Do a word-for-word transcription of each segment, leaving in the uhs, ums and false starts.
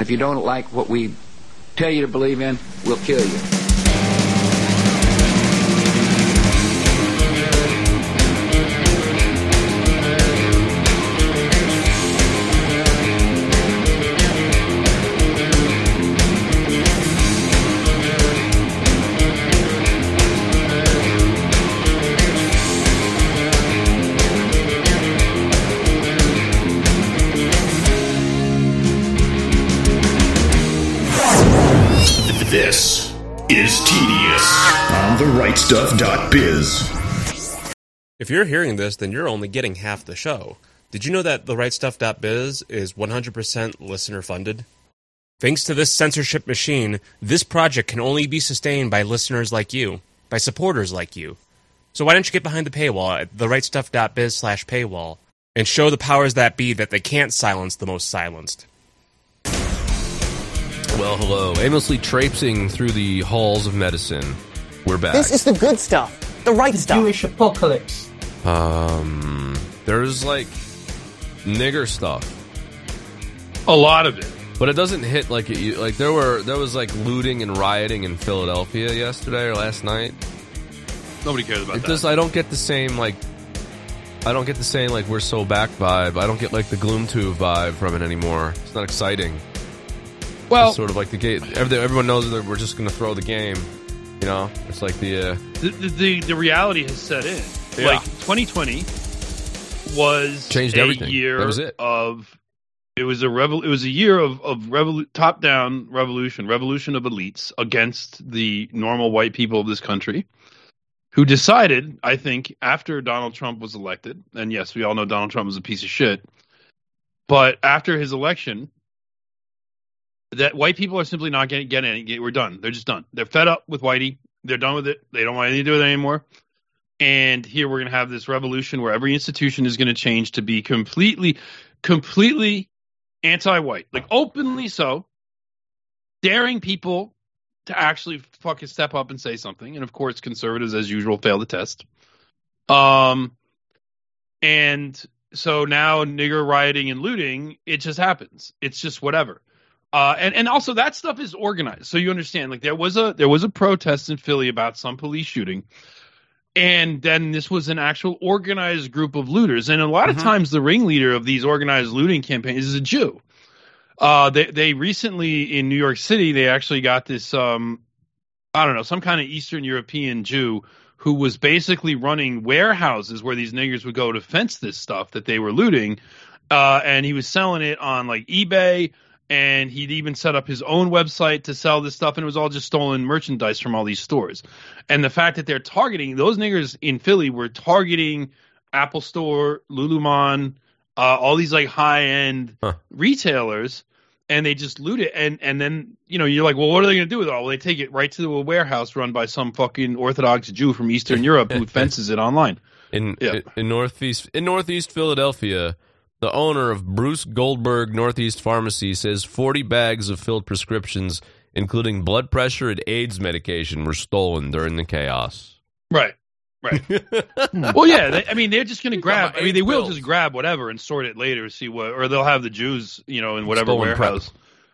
If you don't like what we tell you to believe in, we'll kill you. This is Tedious on the right stuff dot biz. If you're hearing this, then you're only getting half the show. Did you know that the right stuff dot biz is one hundred percent listener funded? Thanks to this censorship machine, this project can only be sustained by listeners like you, by supporters like you. So why don't you get behind the paywall at the right stuff dot biz slash paywall and show the powers that be that they can't silence the most silenced. Well, hello. Aimlessly traipsing through the halls of medicine. We're back. This is the good stuff. The right the stuff. Jewish apocalypse. Um, there's like nigger stuff. A lot of it. But it doesn't hit like it, like there were there was like looting and rioting in Philadelphia yesterday or last night. Nobody cares about it that. Just, I don't get the same like I don't get the same like we're so back vibe. I don't get like the Gloom Tube vibe from it anymore. It's not exciting. Well, it's sort of like the game. Everyone knows that we're just going to throw the game. You know, it's like the uh, the, the the reality has set in. Yeah. Like twenty twenty was changed a everything. year That was it. of it was a revol- it was a year of of revol- top down revolution, revolution of elites against the normal white people of this country, who decided, I think, after Donald Trump was elected, and yes, we all know Donald Trump was a piece of shit, but after his election, that white people are simply not getting getting any. We're done. They're just done. They're fed up with whitey. They're done with it. They don't want anything to do with it anymore. And here we're going to have this revolution where every institution is going to change to be completely, completely anti-white, like openly so, daring people to actually fucking step up and say something. And of course, conservatives, as usual, fail the test. Um, and so now nigger rioting and looting, it just happens. It's just whatever. Uh, and, and also that stuff is organized. So you understand, like there was a there was a protest in Philly about some police shooting. And then this was an actual organized group of looters. And a lot mm-hmm. of times the ringleader of these organized looting campaigns is a Jew. Uh, they, they recently in New York City, they actually got this, um, I don't know, some kind of Eastern European Jew who was basically running warehouses where these niggers would go to fence this stuff that they were looting. Uh, and he was selling it on like eBay. And he'd even set up his own website to sell this stuff, and it was all just stolen merchandise from all these stores. And the fact that they're targeting, those niggers in Philly were targeting Apple Store, Lululemon, uh, all these like high-end huh. retailers, and they just loot it. And, and then, you know, you're like, well, what are they going to do with it all? Well, they take it right to a warehouse run by some fucking Orthodox Jew from Eastern Europe who fences it online. In, yeah. in, in Northeast in Northeast Philadelphia, the owner of Bruce Goldberg Northeast Pharmacy says forty bags of filled prescriptions, including blood pressure and AIDS medication, were stolen during the chaos. Right, right. Well, yeah, they, I mean, they're just going to grab, I mean, they will pills. just grab whatever and sort it later, see what, or they'll have the Jews, you know, in whatever stolen warehouse.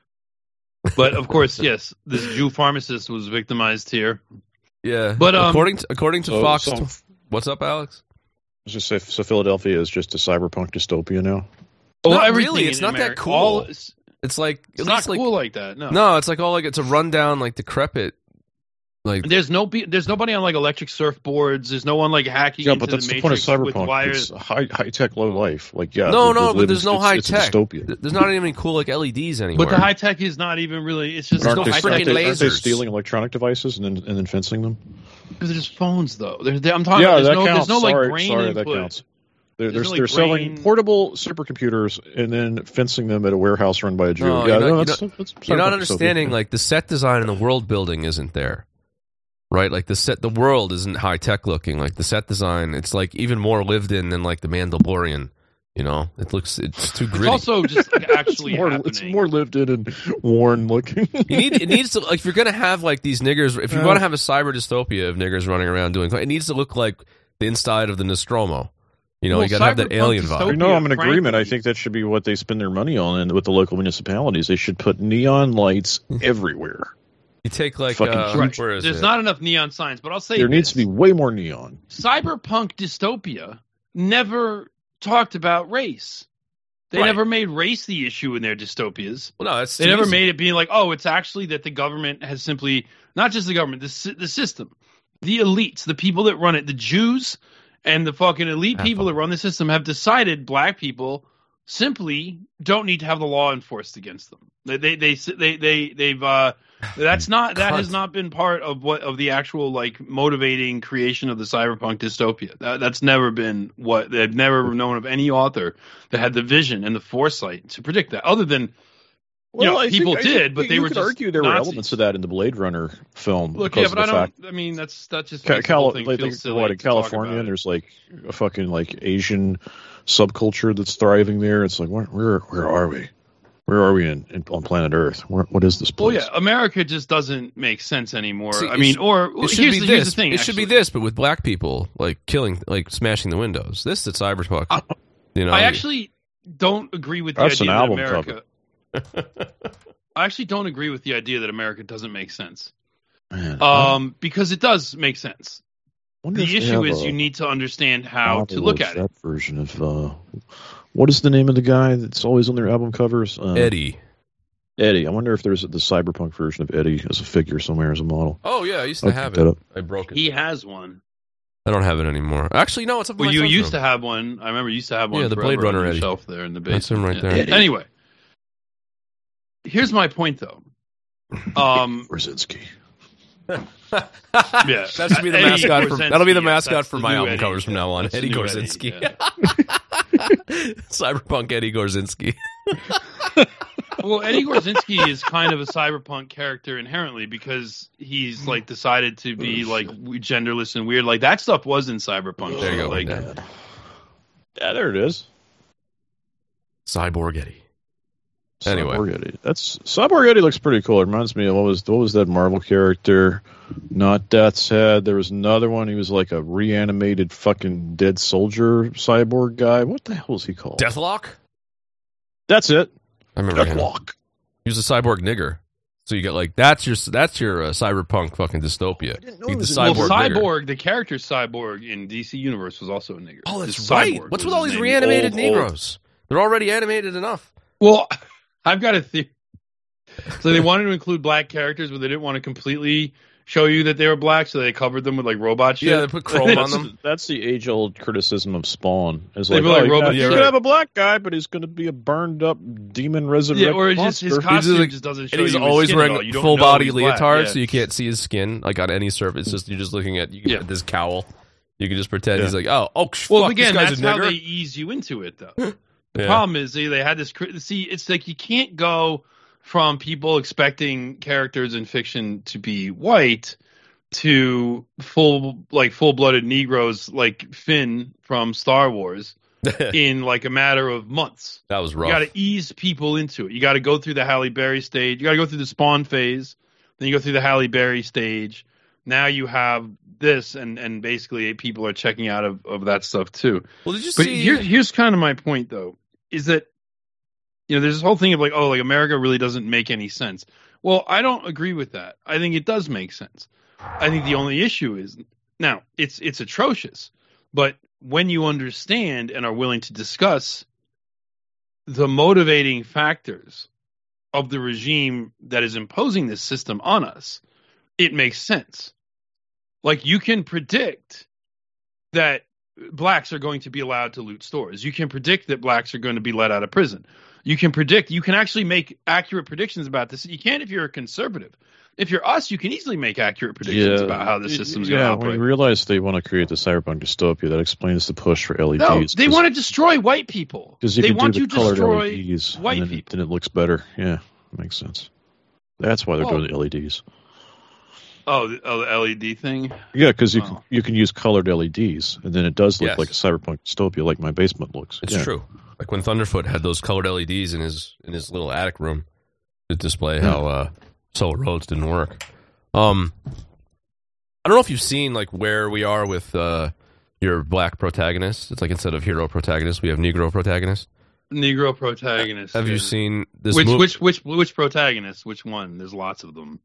Prep. But, of course, yes, this Jew pharmacist was victimized here. Yeah, but um, according to, according to so, Fox, so, what's up, Alex? I was just say, so Philadelphia is just a cyberpunk dystopia now? Oh, not everything really. It's not America, that cool. All, it's, it's like it's not like, cool like that. No, no, it's like all like it's a rundown, like decrepit. Like there's no there's nobody on like electric surfboards. There's no one like hacking yeah, into but that's the, the point of Matrix with cyberpunk. wires. It's high high tech, low life. Like yeah, no, the, no, the but there's no it's, high it's tech. A dystopia. There's not even cool like L E Ds anymore. But the high tech is not even really. It's just there's no they, freaking aren't they, lasers. Aren't they stealing electronic devices and then and then fencing them? They're just phones, though. They're, they're, I'm talking. Yeah, about, there's that no, counts. There's no like sorry, brain sorry, input. that counts. They're, they're, no, like, they're selling brain... portable supercomputers and then fencing them at a warehouse run by a Jew. No, yeah, you're not, no, you're that's, not, that's you're not cyberpunk understanding. dystopia. Like the set design and the world building isn't there, right? Like the set, the world isn't high tech looking. Like the set design, it's like even more lived in than like the Mandalorian. You know, it looks it's too gritty. It's also just like, actually it's more, happening. It's more lived in and worn looking. you need it needs to like if you're gonna have like these niggers. If you Yeah. want to have a cyber dystopia of niggers running around doing, it needs to look like the inside of the Nostromo. You know, Well, you got to have that cyberpunk alien dystopia- vibe. No, I'm in agreement. I frankly- think that should be what they spend their money on, and with the local municipalities, they should put neon lights everywhere. You take like Fucking uh, huge- where is There's it? not enough neon signs, but I'll say There this. needs to be way more neon. Cyberpunk dystopia never talked about race. They Right. never made race the issue in their dystopias. Well, no, that's They too never easy. made it being like, oh, it's actually that the government has simply, not just the government, the, sy- the system, the elites, the people that run it, the Jews and the fucking elite Have people fun. that run the system have decided black people simply don't need to have the law enforced against them. They, they, they, they, they they've, uh, that's not, that has Cunt. not been part of what, of the actual, like, motivating creation of the cyberpunk dystopia. That, that's never been what, they've never known of any author that had the vision and the foresight to predict that, other than, You know, I people I did, but they you were could just argue there were Nazis. elements of that in the Blade Runner film. look, because yeah, of but I the don't, fact, I mean, that's, that just Ca- makes the whole Cali- thing like, feel think, silly what in to talk California, about it. there's like a fucking like Asian subculture that's thriving there. It's like, where, where, where are we? Where are we in, in on planet Earth? Where, what is this Well, place? yeah, America just doesn't make sense anymore. See, I it mean, sh- or It should here's, be the, here's this. the thing. it should be actually. this, but with black people like killing, like smashing the windows. This is cyberpunk. I- you know, I actually don't agree with the That's idea an that album America. I actually don't agree with the idea that America doesn't make sense. Man, Um, because it does make sense. I wonder if The they issue have is a you need to understand how to novel look of at it. that version of uh, what is the name of the guy that's always on their album covers? Uh, Eddie. Eddie. I wonder if there's the cyberpunk version of Eddie as a figure somewhere as a model. Oh yeah, I used to I'll have pick that it. up. I broke it. He has one. I don't have it anymore. Actually, no, it's up in Well, my you son's used room. to have one. I remember you used to have one. Yeah, the forever Blade Runner on your Eddie. shelf there in the basement. That's him right Yeah. there. Eddie. Anyway, here's my point, though. Um, Brzezinski. yeah, That should be the Eddie mascot for. Gorzinski, That'll be the yes, mascot that's for the my new album Eddie. covers from now on. That's the Eddie new Gorzinski. yeah. Cyberpunk Eddie Gorzinski. Well, Eddie Gorzinski is kind of a cyberpunk character inherently because he's like decided to be like genderless and weird. Like that stuff was in cyberpunk. There you go. Like, Yeah. Yeah, there it is. Cyborg Eddie. Anyway. Cyborg Eddie. That's Cyborg Eddie looks pretty cool. It reminds me of what was what was that Marvel character? Not Death's Head. There was another one. He was like a reanimated fucking dead soldier cyborg guy. What the hell was he called? Deathlock. That's it. I remember him. Deathlock. He was a cyborg nigger. So you get like that's your that's your uh, cyberpunk fucking dystopia. didn't know You he get was the in- well, cyborg nigger. Cyborg, the character Cyborg in D C Universe was also a nigger. Oh, that's Just right. Cyborg What's was with all his these name. reanimated Old, old. Negroes? They're already animated enough. Well, I've got a theory. So they wanted to include black characters, but they didn't want to completely show you that they were black, so they covered them with like robot shit. Yeah, they put chrome on That's, them. that's the age-old criticism of Spawn. Is They like, feel oh, like you, robot- can, yeah, you right. can have a black guy, but he's going to be a burned-up demon resurrected Yeah, or it's just his monster. costume like- just doesn't show And he's you his always skin at all. wearing You don't full know body he's black, leotard, yeah. so you can't see his skin like on any surface. It's just you're just looking at you can Yeah. put this cowl. You can just pretend Yeah. he's like, oh, oh, sh- Well, fuck, again, this guy's that's a how nigger. they ease you into it, though. The Yeah. problem is they, they had this. cri- See, it's like you can't go from people expecting characters in fiction to be white to full like full blooded Negroes like Finn from Star Wars in like a matter of months. That was You rough. got to ease people into it. You got to go through the Halle Berry stage. You got to go through the Spawn phase. Then you go through the Halle Berry stage. Now you have this, and and basically people are checking out of, of that stuff too. Well, did you But see? here, here's kind of my point, though, is that, you know, there's this whole thing of like, oh, like America really doesn't make any sense. Well, I don't agree with that. I think it does make sense. I think the only issue is now it's it's atrocious, but when you understand and are willing to discuss the motivating factors of the regime that is imposing this system on us, it makes sense. Like you can predict that blacks are going to be allowed to loot stores. You can predict that blacks are going to be let out of prison. You can predict, you can actually make accurate predictions about this. You can't if you're a conservative. If you're us, you can easily make accurate predictions about how the system's going to yeah, operate. when you realize they want to create the cyberpunk dystopia, that explains the push for L E Ds. No, they want to destroy white people. Because you They can want do you the to colored destroy L E Ds, white and then, people. then it looks better. Yeah, makes sense. That's why they're Well- doing the L E Ds. Oh, the, oh, the L E D thing? Yeah, because you Oh. can you can use colored L E Ds, and then it does look Yes. like a cyberpunk dystopia, like my basement looks. It's Yeah. true. Like when Thunderfoot had those colored L E Ds in his in his little attic room to display how uh, Solar Roads didn't work. Um, I don't know if you've seen like where we are with uh, your black protagonist. It's like instead of hero protagonist, we have Negro protagonist. Negro protagonist. Have yeah. you seen this Which movie? which which which protagonist? Which one? There's lots of them.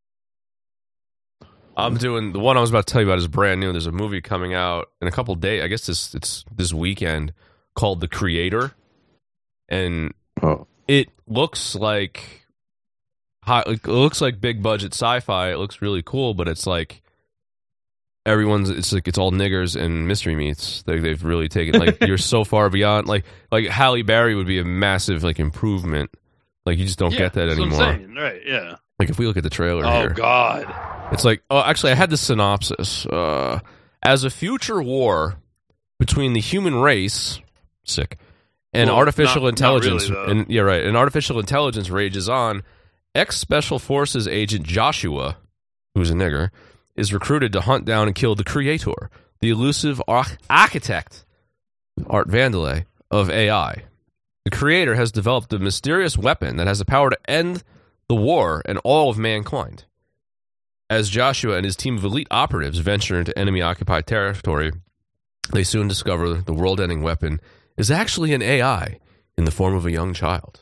I'm doing the one I was about to tell you about is brand new. There's a movie coming out in a couple days. I guess this it's this weekend called The Creator, and Oh. it looks like high, it looks like big budget sci-fi. It looks really cool, but it's like everyone's it's like it's all niggers and mystery meats. They, they've really taken like you're so far beyond like like Halle Berry would be a massive like improvement. Like you just don't Yeah, get that that's what anymore. I'm saying. Right? Yeah. Like if we look at the trailer Oh here, God. it's like oh actually I had the synopsis. Uh, as a future war between the human race, sick, and Well, artificial not- intelligence, not really, though. and yeah, right, and artificial intelligence rages on. Ex-Special Forces agent Joshua, who's a nigger, is recruited to hunt down and kill the creator, the elusive arch- architect, Art Vandelay, of A I. The creator has developed a mysterious weapon that has the power to end the war and all of mankind. As Joshua and his team of elite operatives venture into enemy-occupied territory, they soon discover the world-ending weapon is actually an A I in the form of a young child.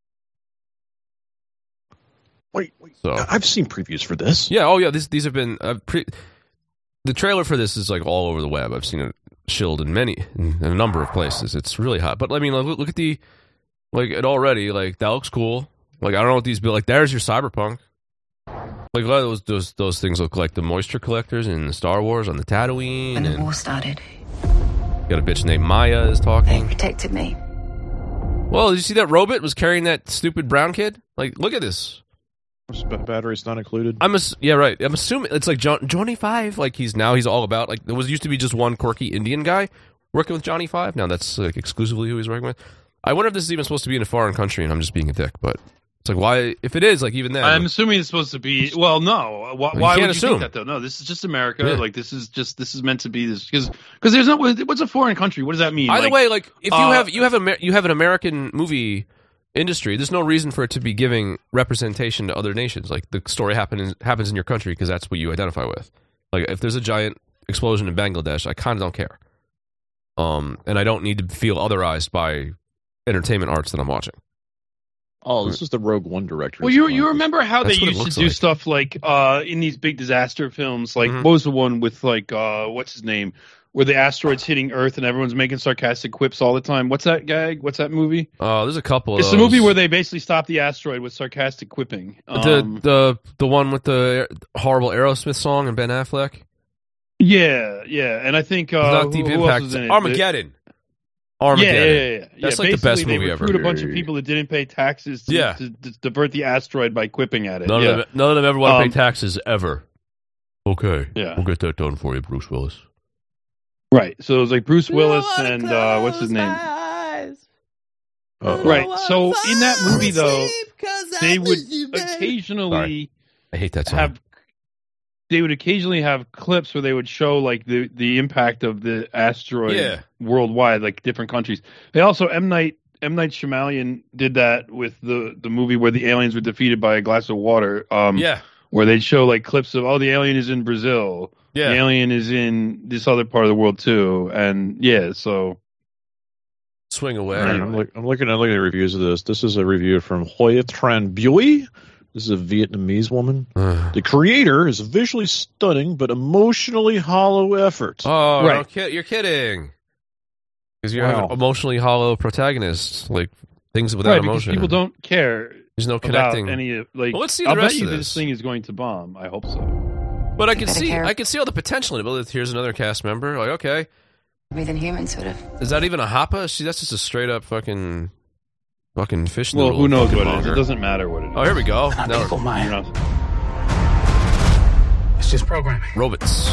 Wait, wait. So I've seen previews for this. yeah, oh yeah, these these have been uh, pre- the trailer for this is like all over the web. I've seen it shilled in many in a number of places. It's really hot. But I mean, like, look, look at the like it already. Like that looks cool. Like I don't know what these be like. There's your cyberpunk. Like a lot of those those those things look like the moisture collectors in Star Wars on the Tatooine. When the And war started, got a bitch named Maya is they talking. protected me. Well, did you see that robot was carrying that stupid brown kid? Like, look at this. B- Batteries not included. I'm ass- yeah, right. I'm assuming it's like John- Johnny Five. Like he's now he's all about like there was used to be just one quirky Indian guy working with Johnny Five. Now that's like exclusively who he's working with. I wonder if this is even supposed to be in a foreign country, and I'm just being a dick. But it's like why? If it is, like even then, I'm assuming it's supposed to be. Well, no. Why, You why can't would you assume. think that though? No, this is just America. Yeah. Like this is just this is meant to be this because because there's no what's a foreign country. What does that mean? either Like, way, like if you uh, have you have a you have an American movie industry, there's no reason for it to be giving representation to other nations. Like the story happens happens in your country because that's what you identify with. Like if there's a giant explosion in Bangladesh, I kind of don't care. Um, and I don't need to feel otherized by entertainment arts that I'm watching. Oh, this is the Rogue One director. Well, you you remember how That's they what it used to looks do like. stuff like uh, in these big disaster films? Like Mhm. what was the one with like uh, what's his name, where the asteroid's hitting Earth and everyone's making sarcastic quips all the time? What's that gag? What's that movie? Oh, there's a couple of It's the those. movie where they basically stop the asteroid with sarcastic quipping. the Um, the the one with the horrible Aerosmith song and Ben Affleck. yeah, yeah, and I think uh, Not who, Deep who Impact. else is in it? Armageddon. Yeah, Armageddon. yeah, yeah, yeah. That's yeah, like the best basically, movie they ever. recruit a bunch of people that didn't pay taxes to, Yeah. to, to divert the asteroid by quipping at it. None yeah. of them, none of them ever want to Um, pay taxes ever. Okay, Yeah. we'll get that done for you, Bruce Willis. Right. So it was like Bruce Willis and uh, what's his name? Uh, Right. So in that movie, though, they would occasionally I hate that song. have they would occasionally have clips where they would show like the the impact of the asteroid Yeah. worldwide, like different countries. They also M Night M Night Shyamalan did that with the the movie where the aliens were defeated by a glass of water. Um, yeah, where they'd show like clips of, oh, the alien is in Brazil. yeah. The alien is in this other part of the world too, and yeah, so Swing away. All right, I'm, look, I'm looking. I'm looking at reviews of this. This is a review from Hoya Tran Bui. This is a Vietnamese woman. oh, The creator is a visually stunning but emotionally hollow effort. no, Right. kid, you're kidding. Because you Wow. have an emotionally hollow protagonist, like things without right because emotion. people don't care There's no about connecting. any of like. Well, let's see the I'll rest bet you of this this. thing is going to bomb. I hope so. But I can better see, care. I can see all the potential in it. But here's another cast member. Like, okay, Breathing human, sort of. is that even a happa? See, that's just a straight up fucking, fucking fish Well, noodle. who knows fucking what it is? monger. It doesn't matter what it is. Oh, here we go. Not Now, people, Maya. You know, It's just programming. robots.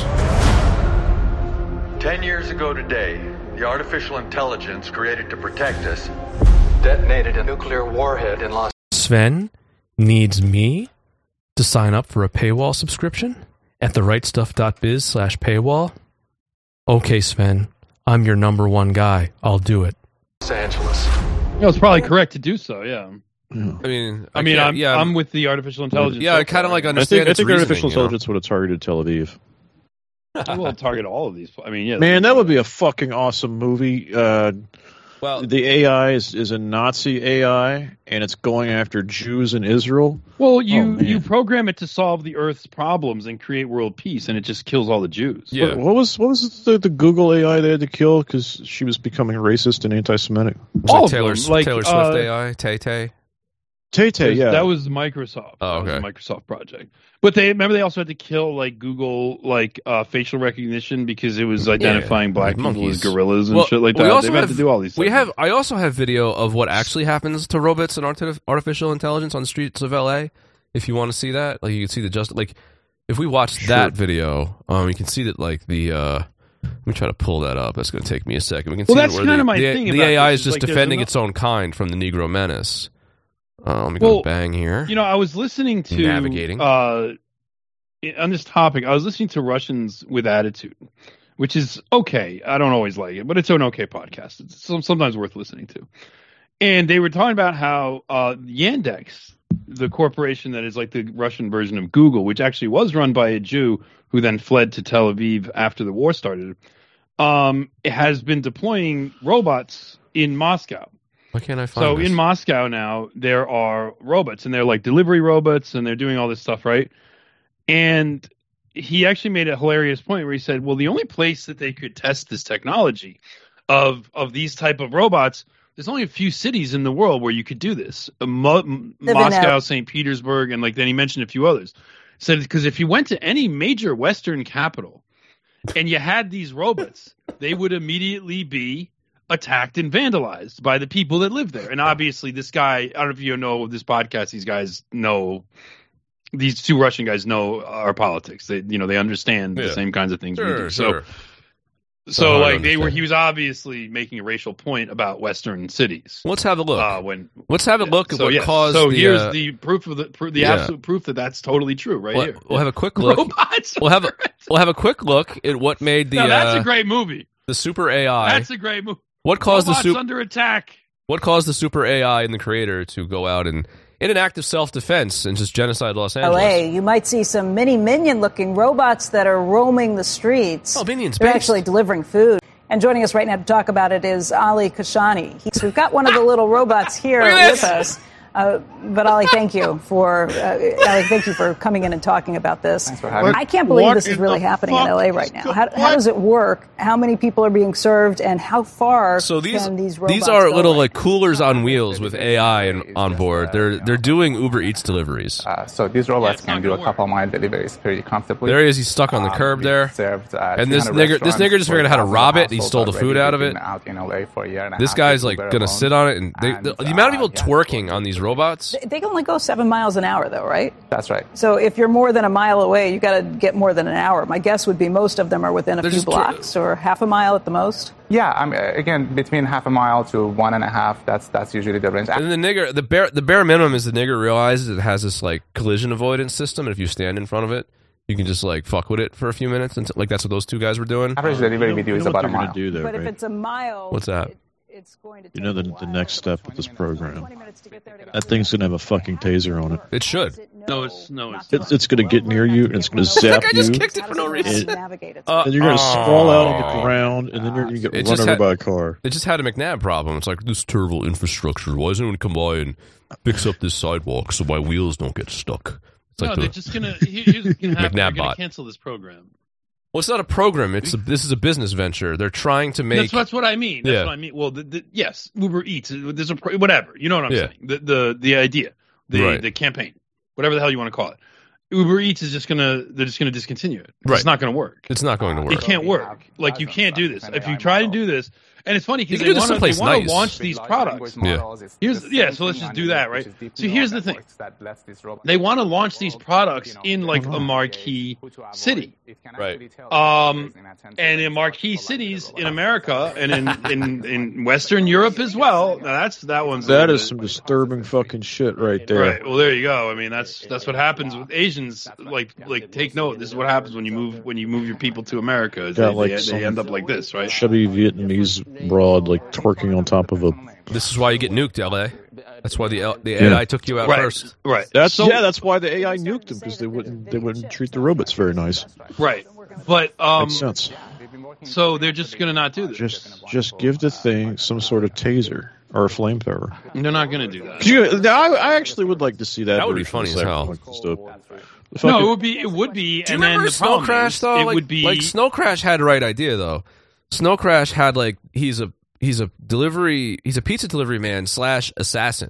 Ten years ago today, the artificial intelligence created to protect us detonated a nuclear warhead in Los Sven needs me to sign up for a paywall subscription at therightstuff.biz slash paywall. Okay, Sven, I'm your number one guy. I'll do it. Angeles. no, it's probably correct to do so. Yeah. I mean, I, mean, can't- I'm yeah, I'm with the artificial intelligence. yeah, so I kind of far. like I understand. think, I its think reasoning, artificial you know? intelligence would have targeted Tel Aviv. They will target all of these. I mean, yeah. Man, that would be a fucking awesome movie. Uh, well, the A I is, is a Nazi A I, and it's going after Jews in Israel. Well, you Oh, man. you program it to solve the Earth's problems and create world peace, and it just kills all the Jews. Yeah. What, what was what was the, the Google A I they had to kill because she was becoming racist and anti-Semitic? Was all it of Taylor, them, like, Taylor Swift uh, A I, Tay Tay. Tay Tay, yeah. That was Microsoft. Oh, That was okay. a Microsoft project. But they remember they also had to kill like Google like uh, facial recognition because it was identifying black like people monkeys. as gorillas and Well, shit like we that. also They've had have- to do all these We things. have. I also have video of what actually happens to robots and arti- artificial intelligence on the streets of L A. If you want to see that, like you can see the just like if we watch Sure. that video, um, you can see that like the. Uh, let me try to pull that up. That's going to take me a second. We can Well, see that's where kinda the, my the, thing the about A I this, is is, just like, there's defending enough- its own kind from the Negro Menace. Uh, let me Well, go bang here. You know, I was listening to Navigating. uh, on this topic. I was listening to Russians with Attitude, which is okay. I don't always like it, but it's an okay podcast. It's some, sometimes worth listening to. And they were talking about how uh, Yandex, the corporation that is like the Russian version of Google, which actually was run by a Jew who then fled to Tel Aviv after the war started, um, it has been deploying robots in Moscow. Why can't I find So this? in Moscow now, there are robots, and they're like delivery robots, and they're doing all this stuff, right? And he actually made a hilarious point where he said, well, the only place that they could test this technology of of these type of robots, there's only a few cities in the world where you could do this. Uh, Mo- M- Moscow, Saint Petersburg, and like then he mentioned a few others. Said because if you went to any major Western capital and you had these robots, they would immediately be attacked and vandalized by the people that live there. And obviously this guy, I don't know if you know of this podcast, these guys know, these two Russian guys know our politics. They, you know, they understand Yeah. the same kinds of things we Sure, do. So, sure. so hard to like they were, understand. he was obviously making a racial point about Western cities. Let's have a look. Uh, when Let's have a look at so, what yes. caused So the. here's uh, the proof of the, proof, the yeah. absolute proof that that's totally true right we'll, here. we'll have a quick look. Robots. We'll have a we'll have a quick look at what made the Now, that's uh, a great movie. the super A I. That's a great movie. What caused Robots the super under attack. What caused the super A I and the creator to go out and in an act of self defense and just genocide Los Angeles? L A, you might see some mini minion-looking robots that are roaming the streets. Oh, minions! They're based. actually delivering food. And joining us right now to talk about it is Ali Kashani. He's, we've got one of the little robots here Look at with this. us. Uh, but Ali, thank you for uh, Ali, thank you for coming in and talking about this. Thanks for having me. I can't believe What this is in really the happening in fuck L A is right now. go- How, how what? does it work? How many people are being served, and how far So these can these robots these are go little right like coolers on wheels with A I and, on board. They're they're doing Uber Eats deliveries. Uh, so these robots it's can not do a gonna work. couple mile deliveries pretty comfortably. There he is. He's stuck on the Um, curb we there. served, uh, And this three hundred nigger- this restaurants nigger just figured out how to for rob it, thousands and he of stole the households food out of already. it. Been out in L A for a year and a This half guy's with like Uber gonna alone. sit on it, and they, And, the, the amount of uh, people yeah, twerking on these robots. They can only go seven miles an hour, though, right? That's right. So if you're more than a mile away, you got to get more than an hour. My guess would be most of them are within a They're few just tw- blocks or half a mile at the most. Yeah, I mean, again, between half a mile to one and a half. That's that's usually the range. And then the nigger, the bare the bare minimum is the nigger realizes it has this like collision avoidance system, and if you stand in front of it, you can just like fuck with it for a few minutes, and like that's what those two guys were doing. Average delivery You we know, do you is know what about a they're mile. gonna do there, But if right? it's a mile, What's that? it- it's going to You know the take a the while. next step with this program. twenty minutes to get there to get That thing's gonna have a fucking taser on it. It should. No, it's no, it's It's, it's gonna get near you and it's gonna zap I just you. kicked it for no reason. Navigate it. Uh, And you're gonna sprawl out on the oh. ground, and then you're gonna get It run just over had- by a car. It just had a McNabb problem. It's like this terrible infrastructure. Why doesn't anyone come by and fix up this sidewalk so my wheels don't get stuck? It's no, like they're the, just gonna. here- Here's what's gonna happen. They're McNabb gonna bot. cancel this program. well, it's not a program. It's a, this is a business venture. They're trying to make. That's, that's what I mean. That's Yeah. what I mean. Well, the, the, yes, Uber Eats. There's a pro- whatever. You know what I'm Yeah. saying? The the the idea, the Right. the campaign, whatever the hell you want to call it. Uber Eats is just gonna. They're just gonna discontinue it. Right. It's not gonna work. It's not going to work. It can't we work. have Like you thousands can't do of this. different If you A I try to models. do this, and it's funny You because can they do this want to someplace they want nice. to launch Big these large products. language Yeah. models is Here's- the yeah, same so let's thing just on do the that, net, right? which is deep So neural here's the thing. networks that lets these robots They want to know launch these all the, products you know, in like a navigate, marquee who to avoid. city. It can Right. actually tell Um, users in attention and to in marquee people like cities the in robots. America and in, in, in Western Europe as well. Now that's that one's a That little is bit- some disturbing fucking shit right there. Right. Well, there you go. I mean, that's that's what happens with Asians. Like like take note. This is what happens when you move when you move your people to America. Is Got, they, like, they, some they end up like this, right? Chubby Vietnamese broad like twerking on top of a. This is why you get nuked, L A. That's why the L- the Yeah. A I took you out Right. first. Right. That's So- yeah. That's why the A I nuked them because they wouldn't they wouldn't treat the robots very nice. Right. But um, Makes sense. so they're just going to not do this. Just just give the thing some sort of taser or a flamethrower. They're not going to do that. You, I, I actually would like to see that. That would be version of funny as hell. Cyberpunk dystopia. No, it would be. It would be. Do you and remember then the Snow problem Crash is, though? It like, would be like Snow Crash had the right idea though. Snow Crash had like he's a he's a delivery he's a pizza delivery man slash assassin.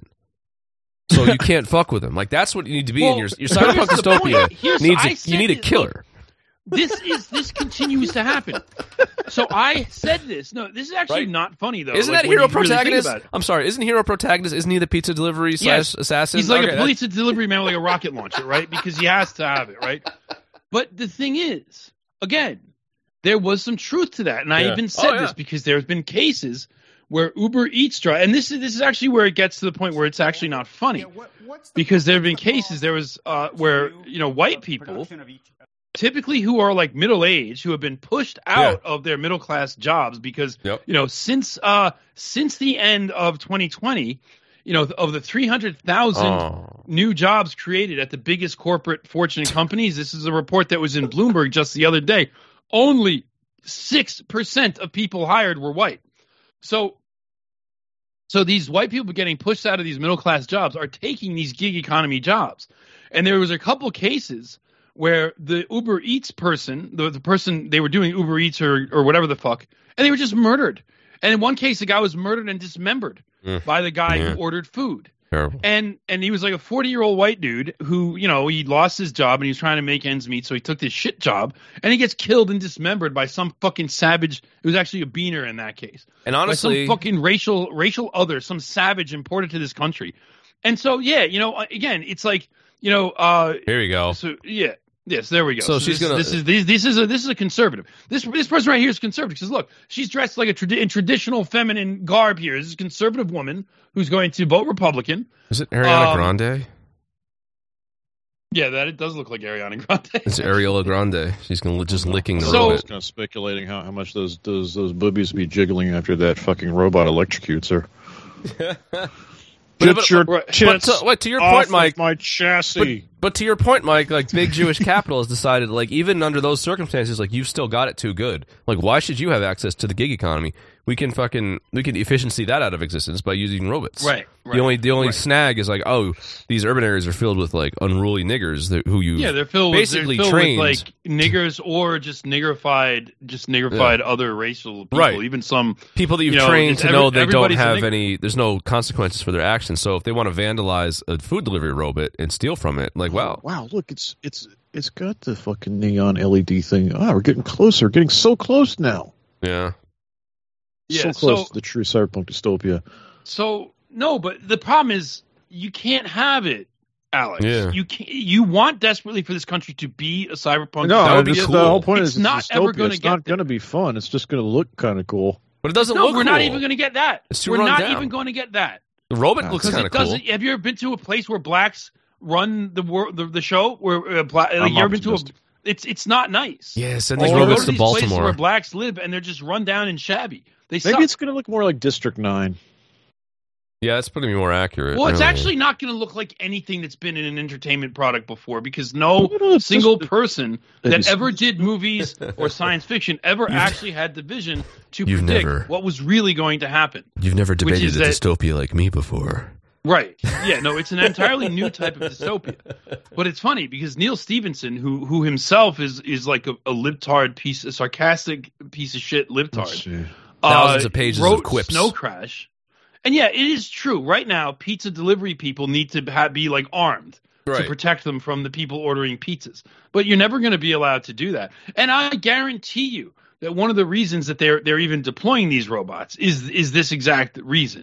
So you can't fuck with him. Like that's what you need to be Well, in your your Cyberpunk here's the dystopia. point. Here's- Needs I a, you said need a it, killer. this is this continues to happen. So I said this. No, this is actually Right. not funny though. Isn't like, that when hero you really think protagonist? about it. I'm sorry, isn't hero protagonist? Isn't he the pizza delivery slash Yes. assassin? He's like Okay, a pizza delivery man with like a rocket launcher, right? Because he has to have it, right? But the thing is, again, there was some truth to that, and I Yeah. even said Oh, yeah. this because there's been cases where Uber Eats drive, and this is this is actually where it gets to the point where it's actually not funny, because there have been cases there was uh, where you know white people, typically who are like middle aged, who have been pushed out of their middle class jobs because Yep. you know since uh since the end of twenty twenty. You know, of the three hundred thousand Oh. new jobs created at the biggest corporate Fortune companies, this is a report that was in Bloomberg just the other day, only six percent of people hired were white. So, so these white people getting pushed out of these middle-class jobs are taking these gig economy jobs. And there was a couple cases where the Uber Eats person, the, the person, they were doing Uber Eats or, or whatever the fuck, and they were just murdered. And in one case, the guy was murdered and dismembered Mm. by the guy Yeah. who ordered food. Terrible. And and he was like a forty-year-old white dude who, you know, he lost his job and he was trying to make ends meet, so he took this shit job, and he gets killed and dismembered by some fucking savage. It was actually a beaner in that case. And By honestly, some fucking racial racial other, some savage imported to this country. And so, yeah, you know, again, it's like, you know, uh, here you go. so yeah. Yes, there we go. So she's this, gonna- This is this, this is a this is a conservative. This this person right here is conservative because look, she's dressed like a tradi- in traditional feminine garb here. This is a conservative woman who's going to vote Republican. Is it Ariana Um, Grande? Yeah, that it does look like Ariana Grande. It's Ariella Grande. She's gonna just licking the So- I robot. was kind of speculating how, how much those those those boobies be jiggling after that fucking robot electrocutes her. But- Get but- your but- tits but to- wait, to your off point, of Mike. my chassis. But, but to your point, Mike, like big Jewish capital has decided, like even under those circumstances, like you've still got it too good. Like why should you have access to the gig economy? We can fucking we can efficiency that out of existence by using robots. Right, The right, only the only right. snag is like, oh, these urban areas are filled with like unruly niggers that, who you Yeah, they're filled basically with, they're filled trained. with like niggers or just niggerified, just niggerified other racial people. Right. Even some people that you've you know, trained it's to every- know they don't everybody's a have nigger. any. There's no consequences for their actions. So if they want to vandalize a food delivery robot and steal from it, like wow, Wow, look, it's it's it's got the fucking neon L E D thing. Ah, we're getting closer, getting so close now. yeah. Yeah, so close so- to the true cyberpunk dystopia. So no, but the problem is you can't have it, Alex. Yeah. You can You want desperately for this country to be a cyberpunk. No, that would be it's- cool. the whole point It's is it's not ever dystopia. gonna It's get not there. going to be fun. It's just going to look kind of cool. But it doesn't No, look. we're not cool. even going to get that. It's too we're run not down. even going to get that The robot looks because kind it of cool. doesn't. Have you ever been to a place where blacks run the wor- the, the show? Where uh, bla- I'm you ever been to a? optimistic. It's it's not nice. Yeah, send Or these you go robots to to these places Baltimore. where blacks live and they're just run down and shabby. They Maybe suck. it's going to look more like District Nine. Yeah, that's pretty more accurate. Well, it's really. actually not going to look like anything that's been in an entertainment product before because no No, no, it's single just- person It that is- ever did movies or science fiction ever actually had the vision to You've predict never- what was really going to happen. You've never which debated is a that- dystopia like me before. Right. Yeah, no, it's an entirely new type of dystopia. But it's funny because Neil Stevenson, who who himself is is like a, a libtard piece, a sarcastic piece of shit Let's libtard. see. Thousands uh, of pages wrote of quips. Snow Crash. And yeah, it is true. Right now, pizza delivery people need to ha- be like armed Right. to protect them from the people ordering pizzas. But you're never going to be allowed to do that. And I guarantee you that one of the reasons that they're they're even deploying these robots is is this exact reason.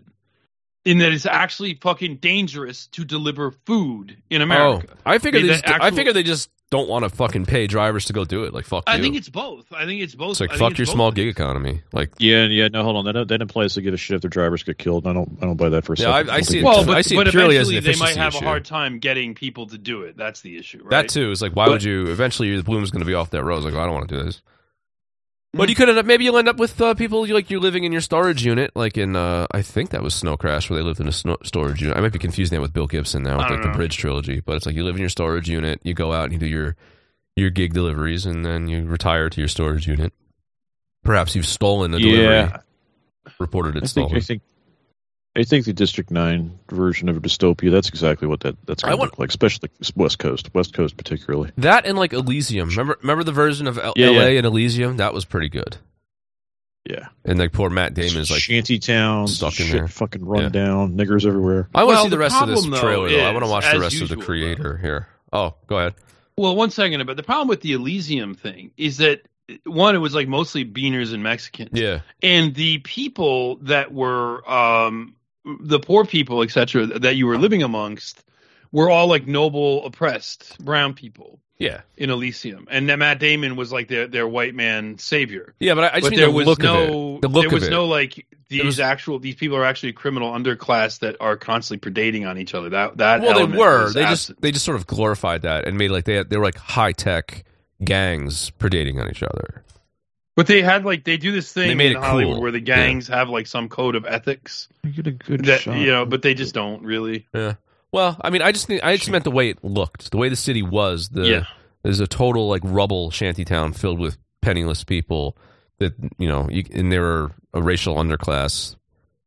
In that it's actually fucking dangerous to deliver food in America. Oh, I figure mean, they the just, I actual- figure they just don't want to fucking pay drivers to go do it. Like fuck I you. think it's both. I think it's both. It's like I think fuck it's your both. small gig economy. Like Yeah, yeah. No, hold on. That that implies to give a shit if their drivers get killed. I don't. I don't buy that for a Yeah, second. I- I don't see think it. Well, it's- but, I see it but purely as an eventually they might efficiency have issue. a hard time getting people to do it. That's the issue, right? that too is like, why But- would you? Eventually, the bloom's going to be off that road. It's like, oh, I don't want to do this. Hmm. But you could end up. Maybe you'll end up with uh, people like you're living in your storage unit, like in uh, I think that was Snow Crash, where they lived in a snow- storage unit. I might be confusing that with Bill Gibson now, with I like don't the know. Bridge trilogy. But it's like you live in your storage unit, you go out and you do your your gig deliveries, and then you retire to your storage unit. Perhaps you've stolen a delivery. Yeah. Reported it I think, stolen. I think I think the District nine version of a dystopia, that's exactly what that, that's going to look like, especially West Coast, West Coast particularly. That and like Elysium. Remember remember the version of L- Yeah, L A yeah. and Elysium? That was pretty good. Yeah. And like poor Matt Damon is like shanty towns, stuck in shit there. fucking run Yeah. down, niggers everywhere. I want to Well, see the the rest of this problem, though, trailer, though. I want to is, watch the as rest of the usual, creator here. Oh, go ahead. Well, one second, but the problem with the Elysium thing is that one, it was like mostly beaners and Mexicans. Yeah. And the people that were um, the poor people, et cetera, that you were living amongst were all like noble, oppressed brown people. Yeah. In Elysium, and that Matt Damon was like their their white man savior. Yeah, but I, I just but mean there the was look no, of it. The look there was of it. no like these was- actual these people are actually a criminal underclass that are constantly predating on each other. That that Well, they element were. was They absent. just they just sort of glorified that and made like they had, they were like high tech gangs predating on each other. But they had like they do this thing They made in it Hollywood cool. where the gangs have like some code of ethics. You get a good that shot. you know, but they just don't really. Yeah. Well, I mean, I just think, I just meant the way it looked, the way the city was. The Yeah. There's a total like rubble shantytown filled with penniless people that you know, you, and they were a racial underclass.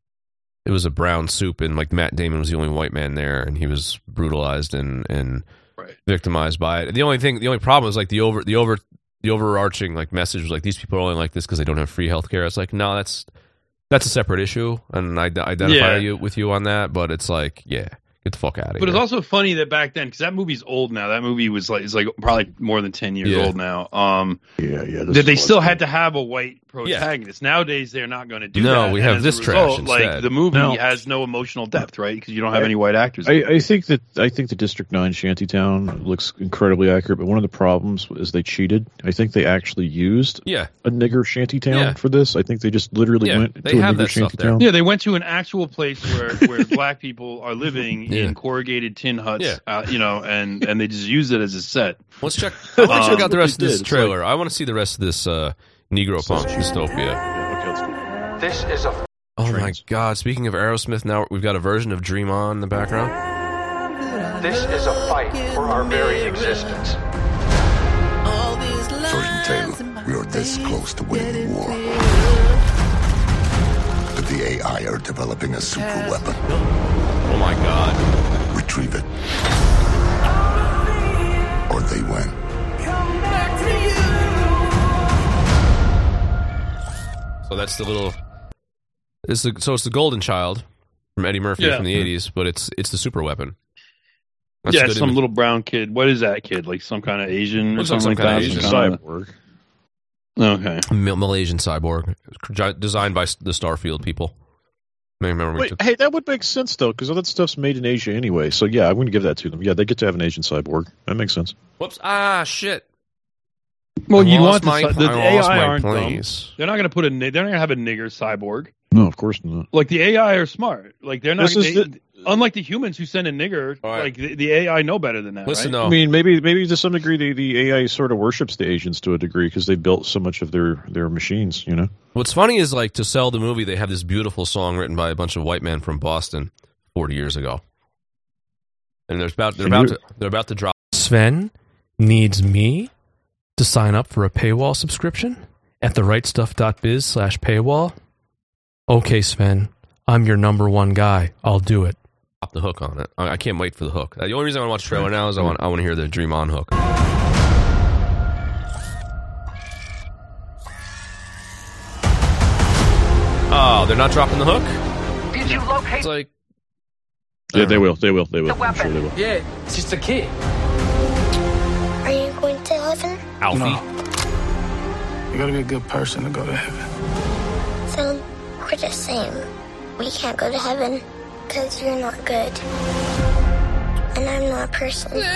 It was a brown soup, and like Matt Damon was the only white man there, and he was brutalized and and right. victimized by it. The only thing, the only problem was like the over the over the overarching like message was like these people are only like this because they don't have free healthcare. It's like no, that's that's a separate issue, and I d- identify Yeah. you with you on that. But it's like yeah. Get the fuck out of here. But it's also funny that back then, because that movie's old now. That movie was like is like probably more than ten years Yeah. old now. Um, yeah, yeah. that they still had to have a white protagonist. Nowadays, they're not going to do No, that. we And have as this a trash result, Like instead. the movie No. has no emotional depth, right? Because you don't have any white actors. I, I think that I think the District Nine Shantytown looks incredibly accurate, but one of the problems is they cheated. I think they actually used Yeah. a nigger shantytown Yeah. for this. I think they just literally Yeah, went they to a have nigger that stuff there. shantytown. Yeah, they went to an actual place where, where black people are living Yeah. in corrugated tin huts, Yeah. uh, you know, and, and they just use it as a set. Let's check. I want to Um, check out the rest of they this did. It's trailer. I want to see the rest of this uh, Negro Punk dystopia. This is a Oh my God! Speaking of Aerosmith, now we've got a version of "Dream On" in the background. this is a fight for our very existence. Sergeant Taylor, we are this close to winning the war. But the A I are developing a super weapon. Oh my God! Retrieve it. Or they win. So that's the little. It's the, so it's the Golden Child from Eddie Murphy Yeah. from the eighties, but it's it's the super weapon. That's yeah, a good some image. little brown kid. What is that kid? Like some kind of Asian or Looks like something some like kinda that? Asian. Some Cyborg. kinda- Okay. Mal- Malaysian cyborg, designed by the Starfield people. I remember we Wait, took. hey, that would make sense though, because all that stuff's made in Asia anyway. So yeah, I'm going to give that to them. Yeah, they get to have an Asian cyborg. That makes sense. Whoops! Ah, shit. Well, I you lost want the, my- cy- the I lost A I my aren't place. dumb. They're not going to put a. ni- They're not going to have a nigger cyborg. No, of course not. Like the A I are smart. Like they're not. This is They, the- unlike the humans who send a nigger, All right. like the, the A I know better than that. Listen, right? though. I mean, maybe maybe to some degree the, the A I sort of worships the Asians to a degree because they built so much of their, their machines, you know? What's funny is like to sell the movie, they have this beautiful song written by a bunch of white men from Boston forty years ago, and they're about they're Can about you- to they're about to drop. Sven needs me to sign up for a paywall subscription at therightstuff.biz slash paywall. Okay, Sven, I'm your number one guy. I'll do it. Pop the hook on it. I, I can't wait for the hook. The only reason I want to watch the trailer now is I want I want to hear the Dream On hook. Oh, they're not dropping the hook? Did you locate It's like Yeah, they will. They will. They will. the I'm sure weapon? they will. Yeah, it's just a kid. Are you going to heaven? Alfie. No. You gotta be a good person to go to heaven. So we're the same. We can't go to heaven because you're not good. And I'm not a person. Do you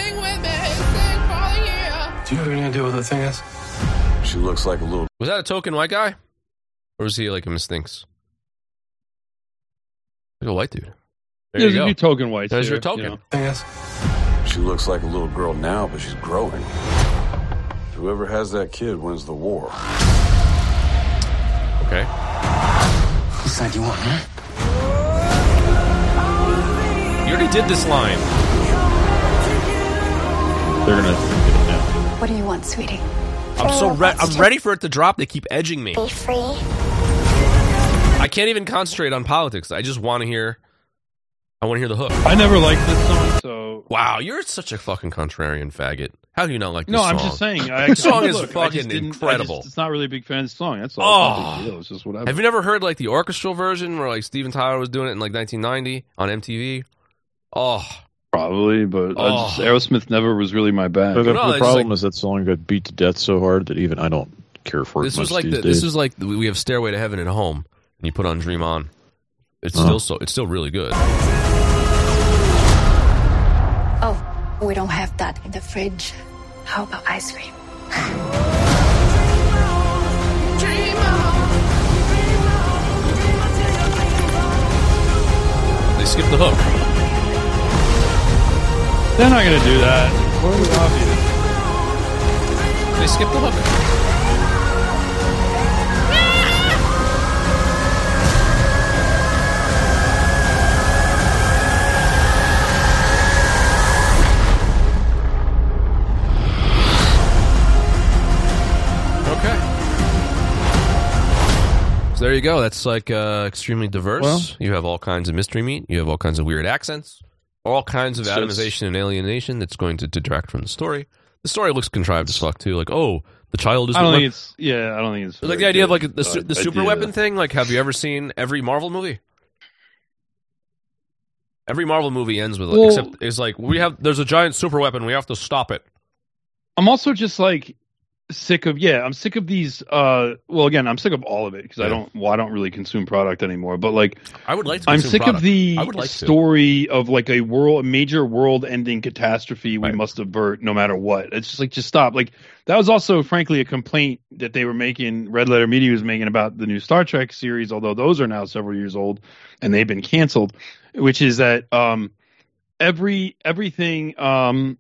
have any idea what the thing is? She looks like a little... Was that a token white guy? Or was he like a Mistinks? Like a white dude. There There's you a go. few token whites. There's here, your token. you know. Thing is? She looks like a little girl now, but she's growing. Whoever has that kid wins the war. Okay. Whose side you want, huh? You already did this line. They're going to get it now. What do you want, sweetie? I'm so re- I'm ready for it to drop. They keep edging me. Be free. I can't even concentrate on politics. I just want to hear. I want to hear the hook. I never liked this song, so wow, you're such a fucking contrarian faggot. How do you not like this no, song? I'm just saying. I, this song I, is look, fucking I incredible. I just, it's not really a big fan of the song. That's all. It's no big deal. It's just whatever. Have you never heard like the orchestral version where like Steven Tyler was doing it in like nineteen ninety on M T V? Oh, probably, but oh. I just, Aerosmith never was really my bag. The, the, No, the problem like, is that song got beat to death so hard that even I don't care for it this much was like these the, days. this is like we have Stairway to Heaven at home, and you put on Dream On. It's Oh. still so. It's still really good. Oh, we don't have that in the fridge. How about ice cream? They skipped the hook. They're not going to do that. Totally obvious. They skipped the hook. Okay. So there you go. That's like uh, extremely diverse. Well- you have all kinds of mystery meat. You have all kinds of weird accents. All kinds of So it's- atomization and alienation that's going to detract from the story. The story looks contrived as fuck too. Like, oh, the child is. I don't think it's. Yeah, I don't think it's. like the very idea of good, like the, su- but the super idea. weapon thing. Like, have you ever seen every Marvel movie? Every Marvel movie ends with like, Well- except is like we have. There's a giant super weapon. We have to stop it. I'm also just like sick of yeah. I'm sick of these. Uh, well, again, I'm sick of all of it because I Yeah. don't. Well, I don't really consume product anymore. But like, I would like to. I'm consume sick product. of the I would like to. story of like a world, a major world-ending catastrophe we Right. must avert no matter what. It's just like just stop. Like that was also, frankly, a complaint that they were making. Red Letter Media was making about the new Star Trek series, although those are now several years old and they've been canceled. Which is that um, every everything. Um,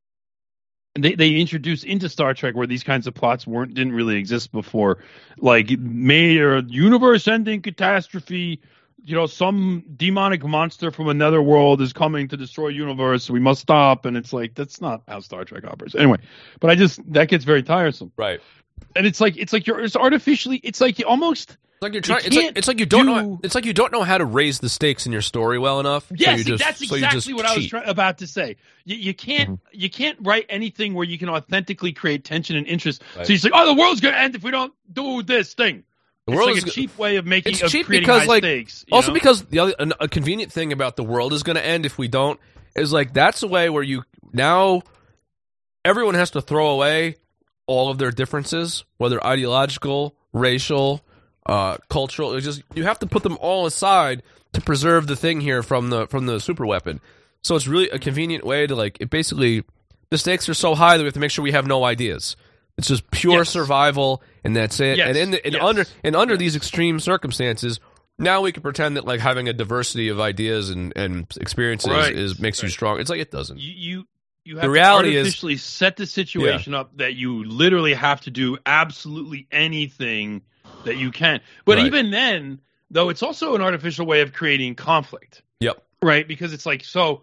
They they introduced into Star Trek where these kinds of plots weren't didn't really exist before, like made a universe-ending catastrophe. You know, some demonic monster from another world is coming to destroy universe. We must stop, and it's like that's not how Star Trek operates. Anyway, but I just that gets very tiresome, right? And it's like it's like you're it's artificially. It's like you almost. It's like you're trying. You It's like, can't it's like you don't do- know. It's like you don't know how to raise the stakes in your story well enough. Yes, so you just, that's so you exactly just what I was cheat. try- about to say. You, you can't Mm-hmm. you can't write anything where you can authentically create tension and interest. Right. So you're just like, oh, the world's going to end if we don't do this thing. The it's world like is a go- cheap way of making It's of cheap creating because high like stakes. you also know? because the other an, a convenient thing about the world is going to end if we don't is like that's a way where you now everyone has to throw away all of their differences, whether ideological, racial, uh, cultural. It's just you have to put them all aside to preserve the thing here from the from the super weapon. So it's really a convenient way to like it. Basically, the stakes are so high that we have to make sure we have no ideas. It's just pure Yes. survival, and that's it. Yes. And in the, and Yes. under and under these extreme circumstances, now we can pretend that like having a diversity of ideas and, and experiences Right. is makes you Right. strong. It's like it doesn't. you you, you have The reality to is- artificially set the situation up that you literally have to do absolutely anything that you can. But Right. even then, though, it's also an artificial way of creating conflict. Yep. Right? Because it's like, so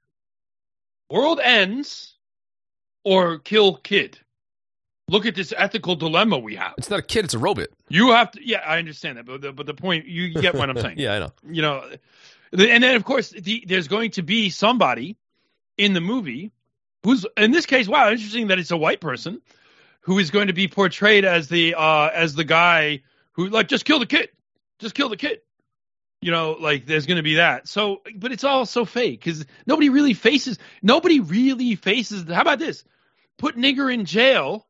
world ends or kill kid. Look at this ethical dilemma we have. It's not a kid; it's a robot. You have to, yeah, I understand that, but the, but the point, you get what I'm saying. Yeah, I know. You know, and then of course, the, there's going to be somebody in the movie who's, in this case, wow, interesting that it's a white person who is going to be portrayed as the uh, as the guy who like just kill the kid, just kill the kid. You know, like there's going to be that. So, but it's all so fake because nobody really faces. Nobody really faces. How about this? Put nigger in jail,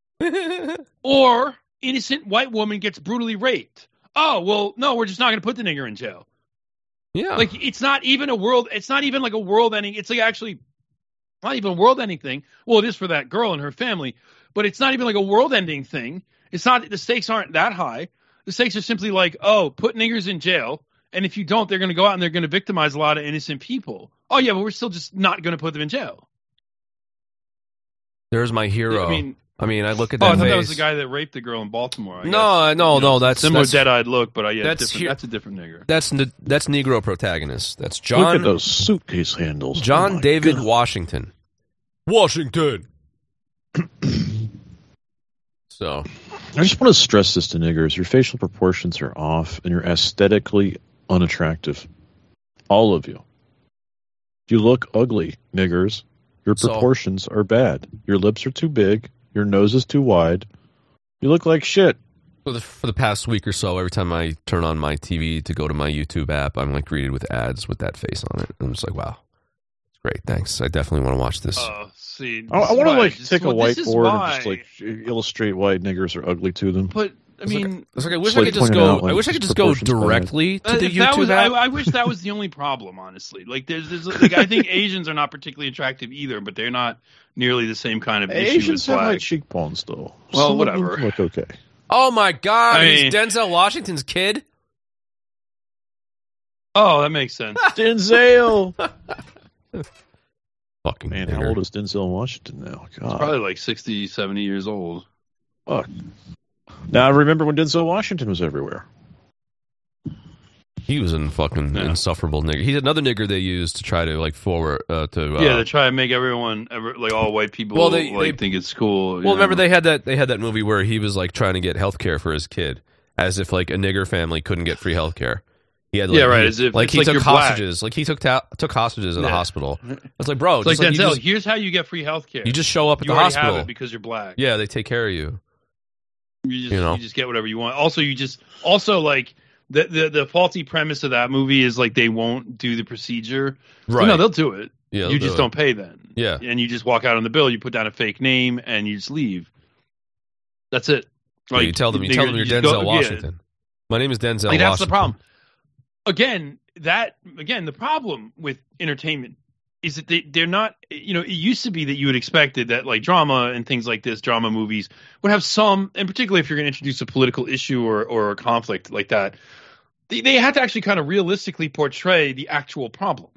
or innocent white woman gets brutally raped. Oh well, no, we're just not going to put the nigger in jail. Yeah, Like it's not even a world. It's not even like a world ending. It's like actually not even a world ending thing. Well, it is for that girl and her family, but it's not even like a world ending thing. It's not. The stakes aren't that high. The stakes are simply like, oh, put niggers in jail. And if you don't, they're going to go out and they're going to victimize a lot of innocent people. Oh, yeah, but we're still just not going to put them in jail. There's my hero. I mean, I mean, I look at oh, that I thought face. that was the guy that raped the girl in Baltimore. I No, guess. no, You know, no, that's- similar that's- dead-eyed look, but uh, yeah, that's different, here- that's a different nigger. That's ne- that's Negro protagonist. That's John. Look at those suitcase handles. John Oh my David God. Washington. Washington. So I just want to stress this to niggers. Your facial proportions are off and you're aesthetically unattractive. All of you. You look ugly, niggers. Your So- proportions are bad. Your lips are too big. Your nose is too wide. You look like shit. for the, for the past week or so, every time I turn on my T V to go to my YouTube app, I'm like greeted with ads with that face on it. I'm just like, wow, it's great. Thanks. I definitely want to watch this. Uh, see, I, I want to why- like this- take a well, this is whiteboard and why- just like illustrate why niggers are ugly to them. But I It's like- mean, it's like I wish It's I like could just pointing go. out, like, I wish I could just just go proportions bad. directly to Uh, the if that YouTube was, app. I, I wish that was the only problem, honestly. Like, there's, there's like, I think Asians are not particularly attractive either, but they're not nearly the same kind of issue Asians as have black. like cheekbones though. Well, Some of them whatever. look okay. Oh my God! I he's mean- Denzel Washington's kid. Oh, that makes sense. Denzel. Fucking Man, nigger. how old is Denzel Washington now? God. Probably like sixty, seventy years old. Fuck. Now I remember when Denzel Washington was everywhere. He was in fucking Yeah. insufferable nigger. He's another nigger they used to try to like forward uh, to. Uh, Yeah, they try to make everyone, ever, like all white people, Well, they- like they- think it's cool. Well, remember they had that they had that movie where he was like trying to get health care for his kid, as if like a nigger family couldn't get free health care. He had like, Yeah, right, he- as if- like it's he like took you're black. hostages, like he took ta- took hostages in the Yeah. hospital. It's like, bro, It's like just like you Denzel. just, Here's how you get free health care. you just show up at you the already hospital have it because you're black. Yeah, they take care of you. You just, You know. you just get whatever you want. Also, you just also like the, the the faulty premise of that movie is like they won't do the procedure. Right. No, they'll do it. Yeah, they'll you do just it. don't pay then. Yeah. And you just walk out on the bill. You put down a fake name and you just leave. That's it. Yeah, you tell them you nigger, tell them you're just Denzel go- yeah. Washington. My name is Denzel Like, that's the Washington. problem. Again, that again, the problem with entertainment is that they, they're not, you know, it used to be that you had expected that like drama and things like this, drama movies would have some, and particularly if you're going to introduce a political issue or, or a conflict like that, they, they had to actually kind of realistically portray the actual problem.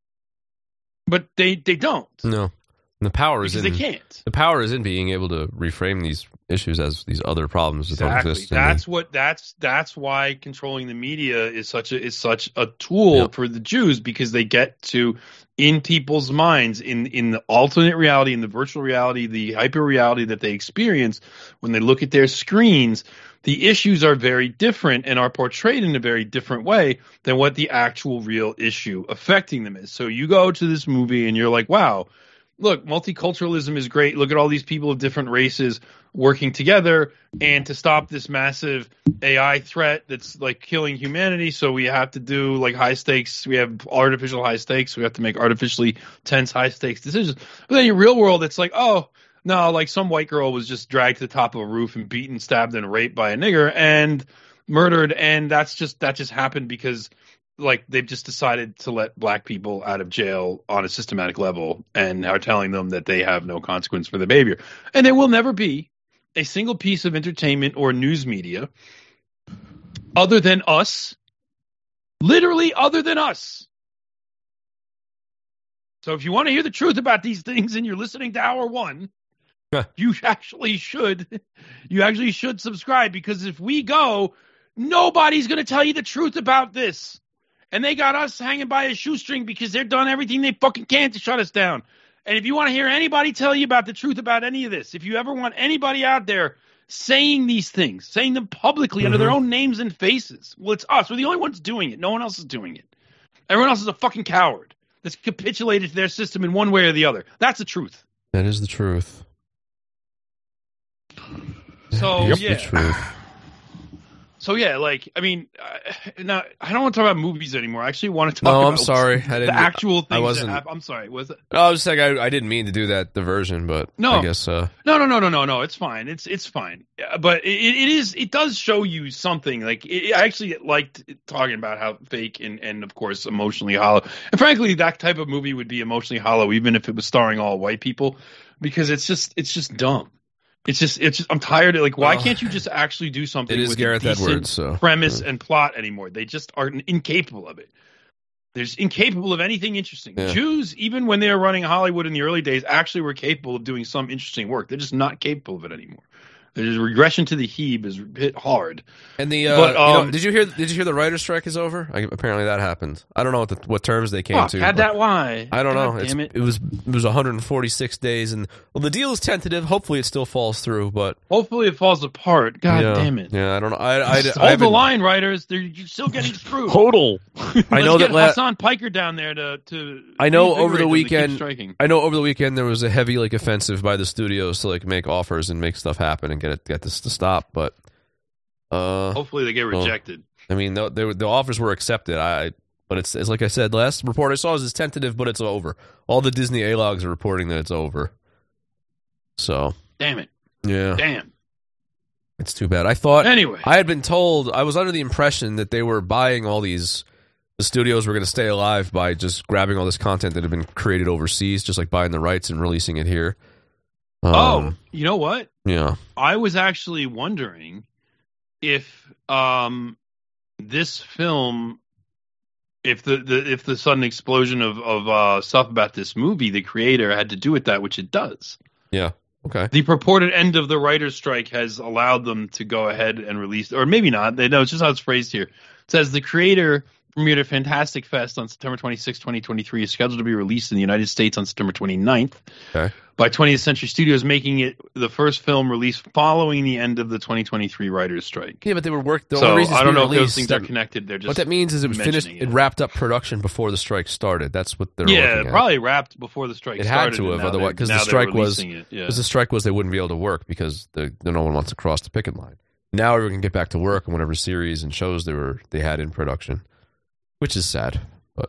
But they, they don't. No, the power is Because in they can't. the power is in being able to reframe these issues as these other problems that don't Exactly. exist. in the- That's what that's that's why controlling the media is such a is such a tool Yep. for the Jews, because they get to, in people's minds, in in the alternate reality, in the virtual reality, the hyper reality that they experience when they look at their screens, the issues are very different and are portrayed in a very different way than what the actual real issue affecting them is. So you go to this movie and you're like, wow, look, multiculturalism is great. Look at all these people of different races working together and to stop this massive A I threat that's like killing humanity. So we have to do like high stakes. We have artificial high stakes. We have to make artificially tense high stakes decisions. But then in real world, it's like, oh, no, like some white girl was just dragged to the top of a roof and beaten, stabbed, and raped by a nigger and murdered. And that's just, that just happened because like they've just decided to let black people out of jail on a systematic level and are telling them that they have no consequence for their behavior. And there will never be a single piece of entertainment or news media other than us, literally other than us. So if you want to hear the truth about these things and you're listening to Hour One, you actually should, you actually should subscribe, because if we go, nobody's going to tell you the truth about this. And they got us hanging by a shoestring because they've done everything they fucking can to shut us down. And if you want to hear anybody tell you about the truth about any of this, if you ever want anybody out there saying these things, saying them publicly under their own names and faces, well, it's us. We're the only ones doing it. No one else is doing it. Everyone else is a fucking coward that's capitulated to their system in one way or the other. That's the truth. That is the truth. So, That is yeah. the truth. So, yeah, like, I mean, uh, now, I don't want to talk about movies anymore. I actually want to talk No, about I'm sorry. I didn't- the actual things I wasn't- that happen. I'm sorry. Was it? Oh, I was just like, I, I didn't mean to do that diversion, but No. I guess uh, No, no, no, no, no, no. It's fine. It's it's fine. Yeah, but it, it is. It does show you something. Like it, I actually liked talking about how fake and and of course emotionally hollow. And frankly, that type of movie would be emotionally hollow even if it was starring all white people, because it's just it's just dumb. It's just it's just I'm tired of like why Well, can't you just actually do something it is with Gareth a decent Edwards, so, premise yeah. and plot anymore? They just are incapable of it. They're just incapable of anything interesting. Yeah. Jews, even when they were running Hollywood in the early days, actually were capable of doing some interesting work. They're just not capable of it anymore. There's regression to the Hebe is hit hard. And the uh, But, um, you know, did you hear? Did you hear the writer's strike is over? I, apparently that happened. I don't know what the, what terms they came Fuck, to. how'd but that lie? I don't God know. It's, damn it. it was it was one hundred forty-six days, and well, the deal is tentative. Hopefully, it still falls through. But Hopefully it falls apart. God yeah, damn it. Yeah, I don't know. I, I, I, Hold I the haven't- line, writers. They're, you're still getting screwed. Hodl. I know Let's that get la- Hassan Piker down there to, to I know over the reinvigorate them to keep weekend. striking. I know over the weekend there was a heavy like offensive by the studios to like make offers and make stuff happen and get it get this to stop. But uh, Hopefully they get well, rejected. I mean, the, the the offers were accepted. I but it's, it's like I said, last report I saw is it's tentative, but it's over. All the Disney A-logs are reporting that it's over. So Damn it. yeah, Damn. it's too bad. I thought Anyway. I had been told I was under the impression that they were buying all these. The studios were going to stay alive by just grabbing all this content that had been created overseas, just like buying the rights and releasing it here. Um, oh, you know what? yeah. I was actually wondering if um, this film, if the, the if the sudden explosion of of uh, stuff about this movie, the creator had to do with that, which it does. Yeah. Okay. The purported end of the writer's strike has allowed them to go ahead and release, or maybe not. They know it's just how it's phrased here. It says the creator premiered at Fantastic Fest on September twenty-sixth, twenty twenty-three, is scheduled to be released in the United States on September twenty-ninth. Okay. By twentieth Century Studios, making it the first film released following the end of the twenty twenty-three writers' strike. Yeah, but they were work. The so only reason I don't know if released, those things that, are connected. They're just what that means is it was finished. mentioning It. wrapped up production before the strike started. That's what they're yeah, looking at. probably wrapped before the strike It started. had to and have, now otherwise, they're- because now the they're strike was releasing it, yeah. because the strike was they wouldn't be able to work because the, the no one wants to cross the picket line. Now everyone can get back to work on whatever series and shows they were they had in production, which is sad. But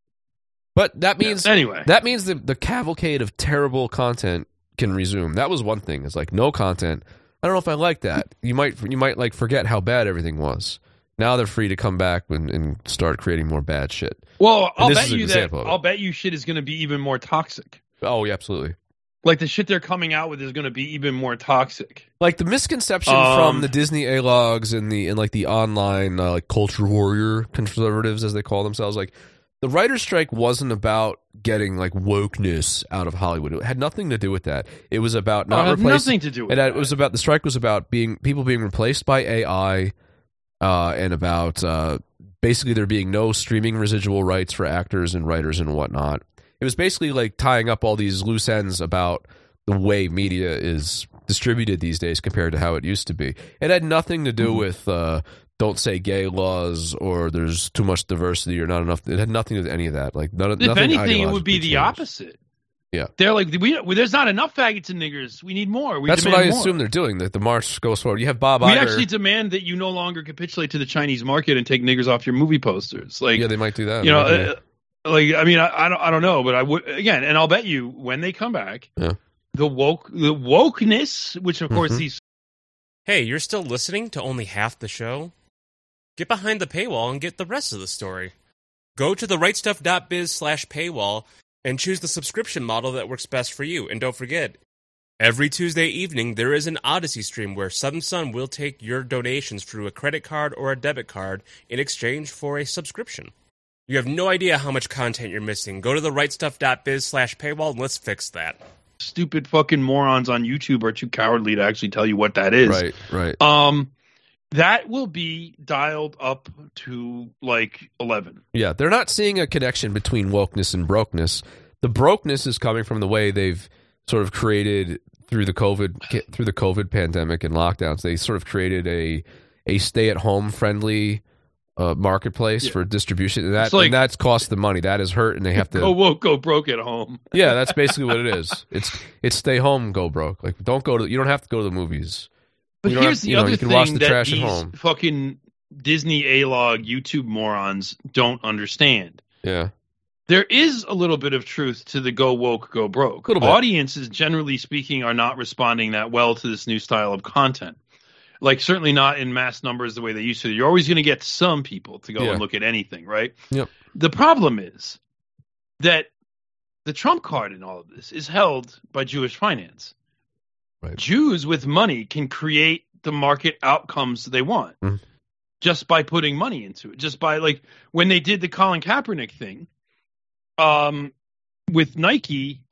but that means Yeah, anyway. that means the the cavalcade of terrible content can resume. That was one thing. It's like no content. I don't know if I like that. You might you might like forget how bad everything was. Now they're free to come back and, and start creating more bad shit. Well, And I'll this bet is an you that example of it. I'll bet you shit is going to be even more toxic. Oh, yeah, absolutely. Like the shit they're coming out with is going to be even more toxic. Like the misconception Um, from the Disney A-logs and the and like the online uh, like culture warrior conservatives as they call themselves, like the writer's strike wasn't about getting like wokeness out of Hollywood. It had nothing to do with that. It was about Oh, not it had replacing. nothing to do with it, had- that. it was about the strike was about being people being replaced by A I, uh, and about uh, basically there being no streaming residual rights for actors and writers and whatnot. It was basically like tying up all these loose ends about the way media is distributed these days compared to how it used to be. It had nothing to do Mm-hmm. with uh, don't say gay laws or there's too much diversity or not enough. It had nothing to do with any of that. Like none, If nothing anything, it would be ideologically the changed. opposite. Yeah. They're like, we, we there's not enough faggots and niggers. We need more. We That's what demand I more. assume they're doing. That the march goes forward. You have Bob We Iger. actually demand that you no longer capitulate to the Chinese market and take niggers off your movie posters. Like, yeah, they might do that. you know, They might do uh, like I mean, I, I don't, I don't know, but I would again, and I'll bet you when they come back, Yeah. the woke, the wokeness, which of course Mhm. these. Hey, you're still listening to only half the show? Get behind the paywall and get the rest of the story. Go to the right stuff dot biz slash paywall and choose the subscription model that works best for you. And don't forget, every Tuesday evening there is an Odyssey stream where Southern Sun will take your donations through a credit card or a debit card in exchange for a subscription. You have no idea how much content you're missing. Go to the right stuff dot biz slash paywall and let's fix that. Stupid fucking morons on YouTube are too cowardly to actually tell you what that is. Right, right. Um, that will be dialed up to like eleven. Yeah, they're not seeing a connection between wokeness and brokenness. The brokenness is coming from the way they've sort of created through the COVID through the COVID pandemic and lockdowns. They sort of created a a stay at home friendly uh, marketplace Yeah. for distribution, and that It's like- and that's cost the money. That is hurt, and they have to Go woke, go broke at home. Yeah, that's basically what it is. It's it's stay home, go broke. Like don't go to you don't have to go to the movies. But You don't here's have- the you know, other you can thing wash the that trash at these home. fucking Disney A-log YouTube morons don't understand. Yeah. There is a little bit of truth to the go woke, go broke. Little bit. Audiences, generally speaking, are not responding that well to this new style of content. Like, certainly not in mass numbers the way they used to. You're always going to get some people to go Yeah. and look at anything, right? Yep. The problem is that the trump card in all of this is held by Jewish finance. Right. Jews with money can create the market outcomes they want Mhm. just by putting money into it. Just by, like, when they did the Colin Kaepernick thing um, with Nike, like,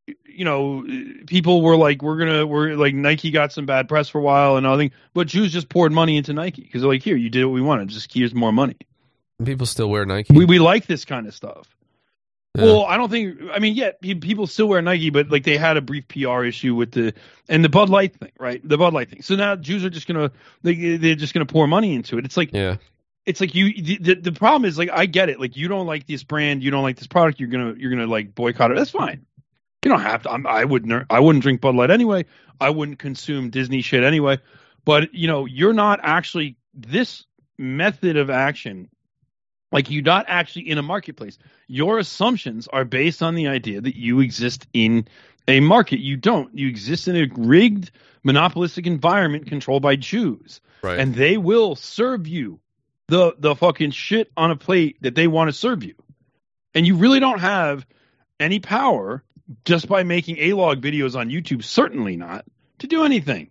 you know, people were like, we're gonna, we're like Nike got some bad press for a while and everything, but Jews just poured money into Nike because they're like, here, you did what we wanted, just here's more money. People still wear Nike. We we like this kind of stuff. Yeah. Well, I don't think. I mean, yeah, people still wear Nike, but like they had a brief P R issue with the and the Bud Light thing, right? The Bud Light thing. So now Jews are just gonna they they're just gonna pour money into it. It's like yeah. It's like you. The, the problem is like I get it. Like you don't like this brand, you don't like this product. You're gonna you're gonna like boycott it. That's fine. You don't have to. I'm, I wouldn't. I wouldn't drink Bud Light anyway. I wouldn't consume Disney shit anyway. But you know, you're not actually this method of action. Like you're not actually in a marketplace. Your assumptions are based on the idea that you exist in a market. You don't. You exist in a rigged, monopolistic environment controlled by Jews. Right. And they will serve you the the fucking shit on a plate that they want to serve you. And you really don't have any power just by making A-log videos on YouTube, certainly not, to do anything.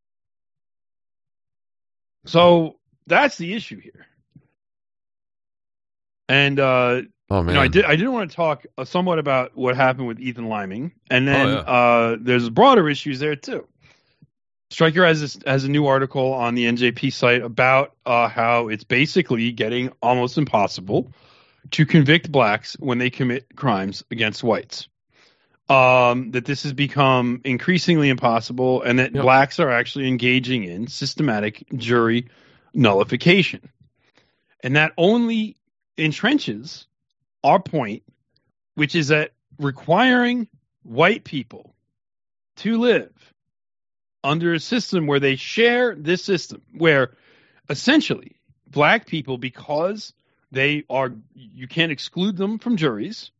So that's the issue here. And uh, oh, man. You know, I did. I did want to talk uh, somewhat about what happened with Ethan Liming, and then oh, yeah. uh, there's broader issues there too. Stryker has this, has a new article on the N J P site about uh, how it's basically getting almost impossible to convict blacks when they commit crimes against whites. Um, that this has become increasingly impossible, and that yep. blacks are actually engaging in systematic jury nullification, and that only entrenches our point, which is that requiring white people to live under a system where they share this system, where essentially black people, because they are, you can't exclude them from juries,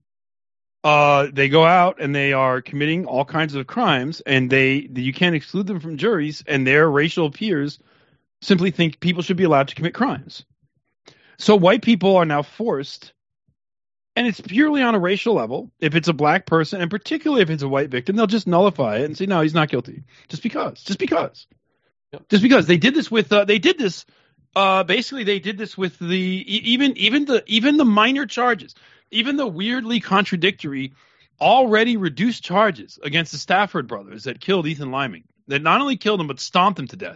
uh, they go out and they are committing all kinds of crimes, and they, you can't exclude them from juries, and their racial peers simply think people should be allowed to commit crimes. So white people are now forced, and it's purely on a racial level. If it's a black person, and particularly if it's a white victim, they'll just nullify it and say, no, he's not guilty. Just because. Just because. Yep. Just because. They did this with, uh, they did this, uh, basically they did this with the, even, even the, even the minor charges, even the weirdly contradictory, already reduced charges against the Stafford brothers that killed Ethan Liming, that not only killed him, but stomped him to death.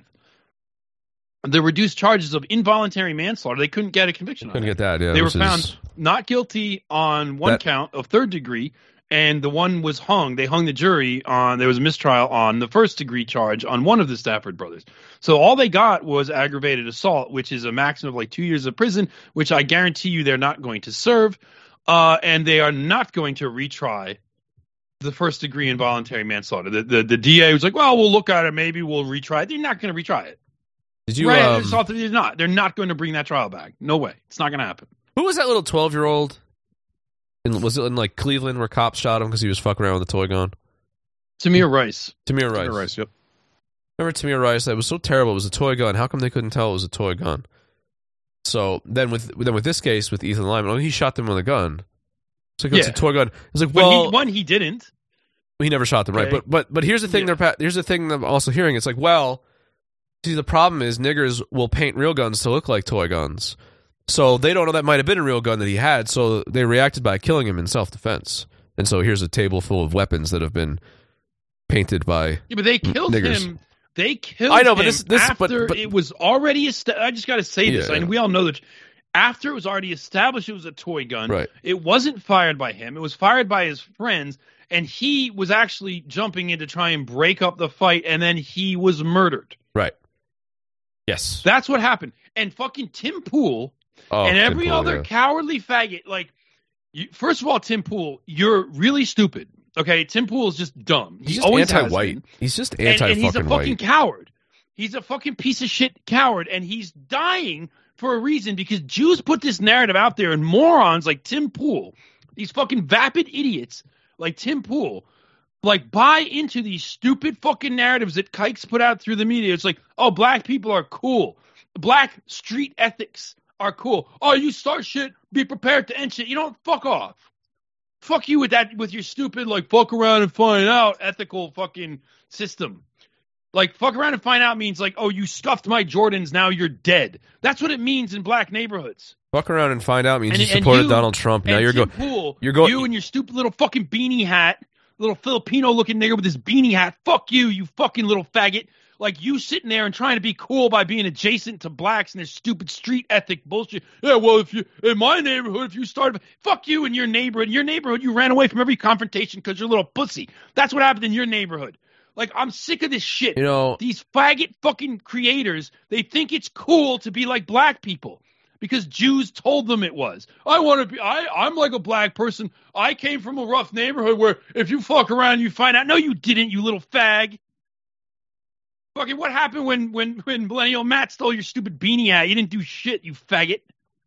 The reduced charges of involuntary manslaughter, they couldn't get a conviction couldn't on get that, yeah. They were is... found not guilty on one that... count of third degree, and the one was hung. They hung the jury on, there was a mistrial on the first degree charge on one of the Stafford brothers. So all they got was aggravated assault, which is a maximum of like two years of prison, which I guarantee you they're not going to serve, uh, and they are not going to retry the first degree involuntary manslaughter. The, the, the D A was like, well, we'll look at it, maybe we'll retry it. They're not going to retry it. Did you? Right, Um, they're not. They're not going to bring that trial back. No way. It's not going to happen. who was that little twelve-year-old? In, was it in like Cleveland where cops shot him because he was fucking around with a toy gun? Tamir Rice. Tamir Rice. Tamir Rice. Yep. Remember Tamir Rice? That was so terrible. It was a toy gun. How come they couldn't tell it was a toy gun? So then with then with this case with Ethan Lyman, well, he shot them with a gun. So it's Yeah. a toy gun. It's like, But well, he, one, he didn't. he never shot them, right? Okay. But but but here's the thing. Yeah. They're here's the thing. I'm also hearing. It's like, well, see, the problem is niggers will paint real guns to look like toy guns. So they don't know that might have been a real gun that he had. So they reacted by killing him in self defense. And so here's a table full of weapons that have been painted by Yeah, but they killed niggers. him. They killed I know, but him this- this- but- after but- it was already established. I just got to say this. Yeah, I mean, yeah. we all know that after it was already established it was a toy gun, Right. it wasn't fired by him. It was fired by his friends, and he was actually jumping in to try and break up the fight, and then he was murdered. Right. Yes. That's what happened. And fucking Tim Pool Oh, and Tim every Pool, other yeah. cowardly faggot, like, you, first of all, Tim Pool, you're really stupid. Okay, Tim Pool is just dumb. He's He just always has anti-white. been. He's just And- anti-fucking and he's a fucking white. coward. He's a fucking piece of shit coward, and he's dying for a reason because Jews put this narrative out there, and morons like Tim Pool, these fucking vapid idiots like Tim Pool, like buy into these stupid fucking narratives that kikes put out through the media. It's like, oh, black people are cool. Black street ethics are cool. Oh, you start shit, be prepared to end shit. You don't fuck off. Fuck you with that, with your stupid, like, fuck around and find out ethical fucking system. Like, fuck around and find out means like, oh, you scuffed my Jordans, now you're dead. That's what it means in black neighborhoods. Fuck around and find out means And- you and supported you- Donald Trump. Now and you're Tim going. Pool, You're going. you and your stupid little fucking beanie hat, little Filipino-looking nigger with his beanie hat. Fuck you, you fucking little faggot. Like, you sitting there and trying to be cool by being adjacent to blacks and their stupid street ethic bullshit. Yeah, well, if you, in my neighborhood, if you started, fuck you in your neighborhood. In your neighborhood, you ran away from every confrontation because you're a little pussy. That's what happened in your neighborhood. Like, I'm sick of this shit. You know, these faggot fucking creators, they think it's cool to be like black people because Jews told them it was. I want to be, I, I'm like a black person. I came from a rough neighborhood where if you fuck around, you find out. No, you didn't, you little fag. Fucking what happened when, when, when Millennial Matt stole your stupid beanie hat? You didn't do shit, you faggot.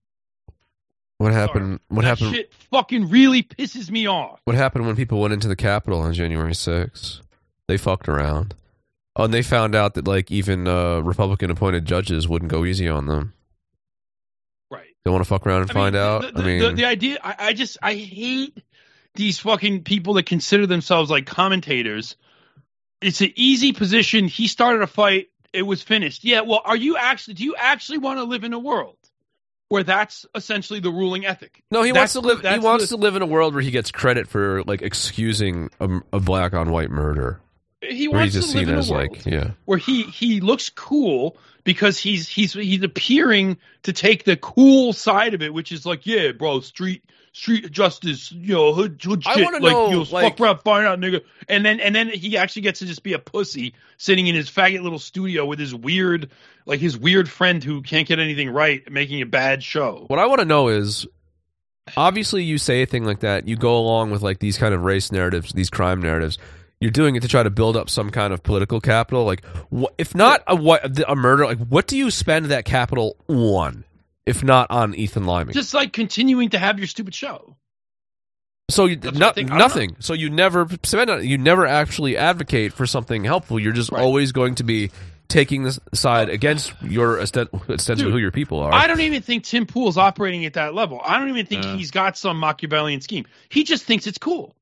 What happened? Sorry. What that happened? Shit fucking really pisses me off. What happened when people went into the Capitol on January sixth? They fucked around. Oh, and they found out that like even uh, Republican-appointed judges wouldn't go easy on them. Right. They want to fuck around and I find mean, out. The, the, I mean, the, the idea. I, I just I hate these fucking people that consider themselves like commentators. It's an easy position. He started a fight. It was finished. Yeah. Well, are you actually? Do you actually want to live in a world where that's essentially the ruling ethic? no, he That's wants to live. the- He that's wants the- to live in a world where he gets credit for like excusing a, a black on white murder. He Where wants he's just to live seen in a as world like, yeah. where he he looks cool because he's he's he's appearing to take the cool side of it, which is like, yeah, bro, street street justice, you know, hood, hood I shit. wanna like, know, you know, like- fuck around, find out, nigga. And then and then he actually gets to just be a pussy sitting in his faggot little studio with his weird, like his weird friend who can't get anything right, making a bad show. What I want to know is, obviously, you say a thing like that, you go along with like these kind of race narratives, these crime narratives. You're doing it to try to build up some kind of political capital. Like, wh- if not a what a murder, like what do you spend that capital on, if not on Ethan Liming? Just like continuing to have your stupid show. So you, That's what no, I think. I don't nothing. So you never spend on it. You never actually advocate for something helpful. You're just Right. always going to be taking this side against your extent, ostensibly Dude, who your people are. I don't even think Tim Pool's operating at that level. I don't even think Yeah. he's got some Machiavellian scheme. He just thinks it's cool.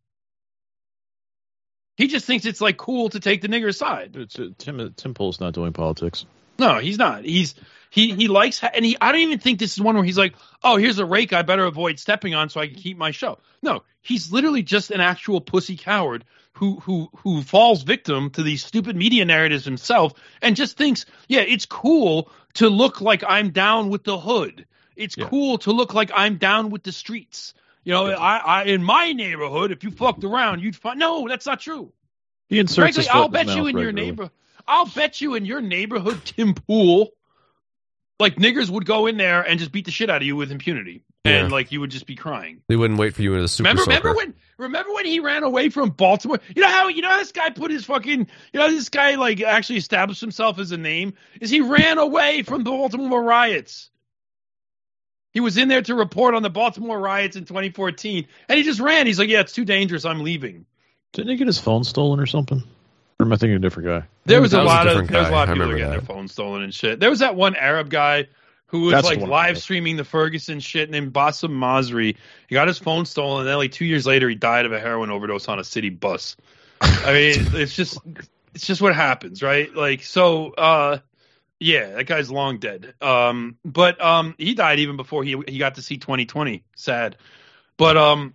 He just thinks it's like cool to take the nigger side. It's, uh, Tim Tim Pool's not doing politics. No, he's not. He's he he likes and he. I don't even think this is one where he's like, oh, here's a rake I better avoid stepping on so I can keep my show. No, he's literally just an actual pussy coward who who who falls victim to these stupid media narratives himself and just thinks, yeah, it's cool to look like I'm down with the hood. It's Yeah. cool to look like I'm down with the streets. You know, I, I in my neighborhood, if you fucked around, you'd find. No, that's not true. He inserts Frankly, his foot I'll in his bet you mouth in your regularly. neighbor, I'll bet you in your neighborhood, Tim Pool, like niggers would go in there and just beat the shit out of you with impunity, and Yeah. like you would just be crying. They wouldn't wait for you in a super Remember, soaker. remember when, remember when he ran away from Baltimore? You know how, you know how this guy put his fucking, you know, how this guy like actually established himself as a name is he ran away from the Baltimore riots. He was in there to report on the Baltimore riots in twenty fourteen, and he just ran. He's like, yeah, it's too dangerous. I'm leaving. Didn't he get his phone stolen or something? Or am I thinking of a different guy? There was That a was a lot of different there was a guy. lot I of people that remember getting that. their phones stolen and shit. There was that one Arab guy who was That's like the one. live streaming the Ferguson shit named Bassem Masri. He got his phone stolen, and then like two years later, he died of a heroin overdose on a city bus. I mean, it's just it's just what happens, right? Like so. uh Yeah, that guy's long dead. Um, but um, he died even before he he got to see twenty twenty. Sad, but um,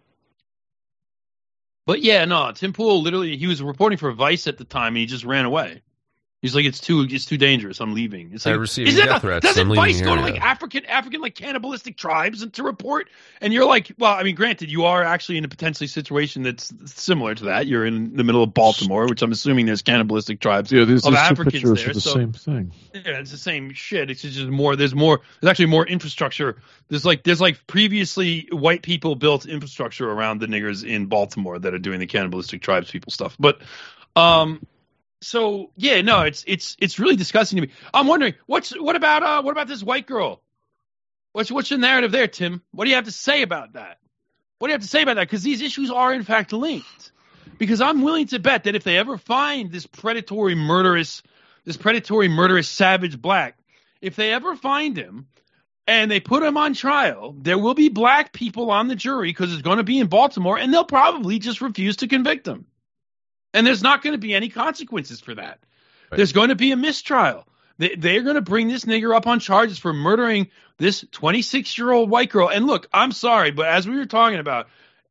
but yeah, no. Tim Pool literally he was reporting for Vice at the time, and he just ran away. He's like, it's too it's too dangerous. I'm leaving. It's I like, received isn't death that, threats. doesn't I'm leaving Vice the go to area. like African African like cannibalistic tribes and to report? And you're like, well, I mean, granted, you are actually in a potentially situation that's similar to that. You're in the middle of Baltimore, which I'm assuming there's cannibalistic tribes Yeah, these, of these two Africans pictures there. are the so, same thing. yeah, it's the same shit. It's just more. There's more. There's actually more infrastructure. There's like there's like previously white people built infrastructure around the niggers in Baltimore that are doing the cannibalistic tribes people stuff. But, um, so yeah, no, it's it's it's really disgusting to me. I'm wondering what's what about uh what about this white girl? What's what's your narrative there, Tim? What do you have to say about that? What do you have to say about that? Because these issues are in fact linked. Because I'm willing to bet that if they ever find this predatory, murderous, this predatory, murderous, savage black, if they ever find him and they put him on trial, there will be black people on the jury because it's going to be in Baltimore, and they'll probably just refuse to convict him. And there's not going to be any consequences for that. Right. There's going to be a mistrial. They, they're going to bring this nigger up on charges for murdering this twenty-six-year-old white girl. And look, I'm sorry, but as we were talking about,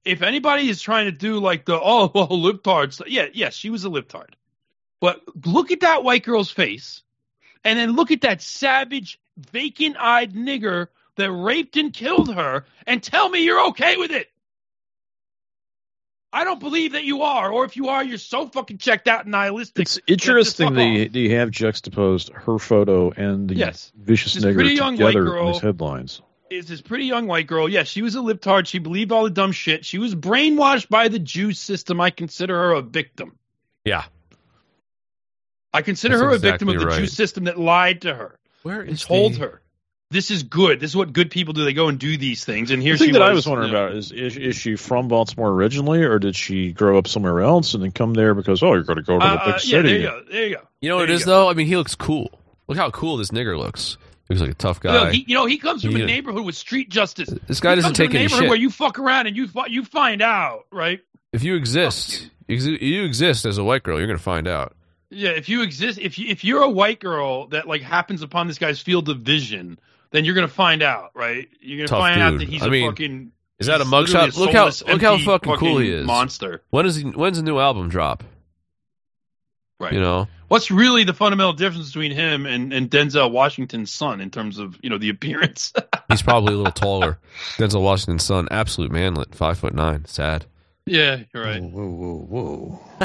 if anybody is trying to do like the oh well libtard stuff, yeah, yes, she was a libtard. But look at that white girl's face, and then look at that savage, vacant-eyed nigger that raped and killed her, and tell me you're okay with it. I don't believe that you are, or if you are, you're so fucking checked out and nihilistic. It's interesting they, they have juxtaposed her photo and the yes. vicious this nigger young white together girl in these headlines. Is this pretty young white girl. Yeah, she was a libtard. She believed all the dumb shit. She was brainwashed by the Jew system. I consider her a victim. Yeah. I consider That's her a exactly victim of the right. Jew system that lied to her. Where and is told the... her. This is good. This is what good people do. They go and do these things. And here the thing she that was. I was wondering you know, about is, is is she from Baltimore originally, or did she grow up somewhere else and then come there because, oh, you're going to go to the uh, big uh, city? Yeah, there you go. There you go. You know what there it is, go. though? I mean, he looks cool. Look how cool this nigger looks. He looks like a tough guy. You know, he, you know, he comes from He- a neighborhood with street justice. This guy He doesn't comes from take a any neighborhood shit. where you fuck around and you fi- you find out, right? If you exist, you. you exist as a white girl, you're going to find out. Yeah, if you exist, if you if you're a white girl that like happens upon this guy's field of vision, then you're gonna find out, right? You're gonna Tough find out dude. that he's I a mean, fucking. Is that a he's literally mugshot? Look how soulless, look how empty fucking cool he is. Monster. When is he? When's the new album drop? Right. You know. What's really the fundamental difference between him and, and Denzel Washington's son in terms of you know the appearance? He's probably a little taller. Denzel Washington's son, absolute manlet, five foot nine. Sad. Yeah, you're right. Whoa, whoa, whoa.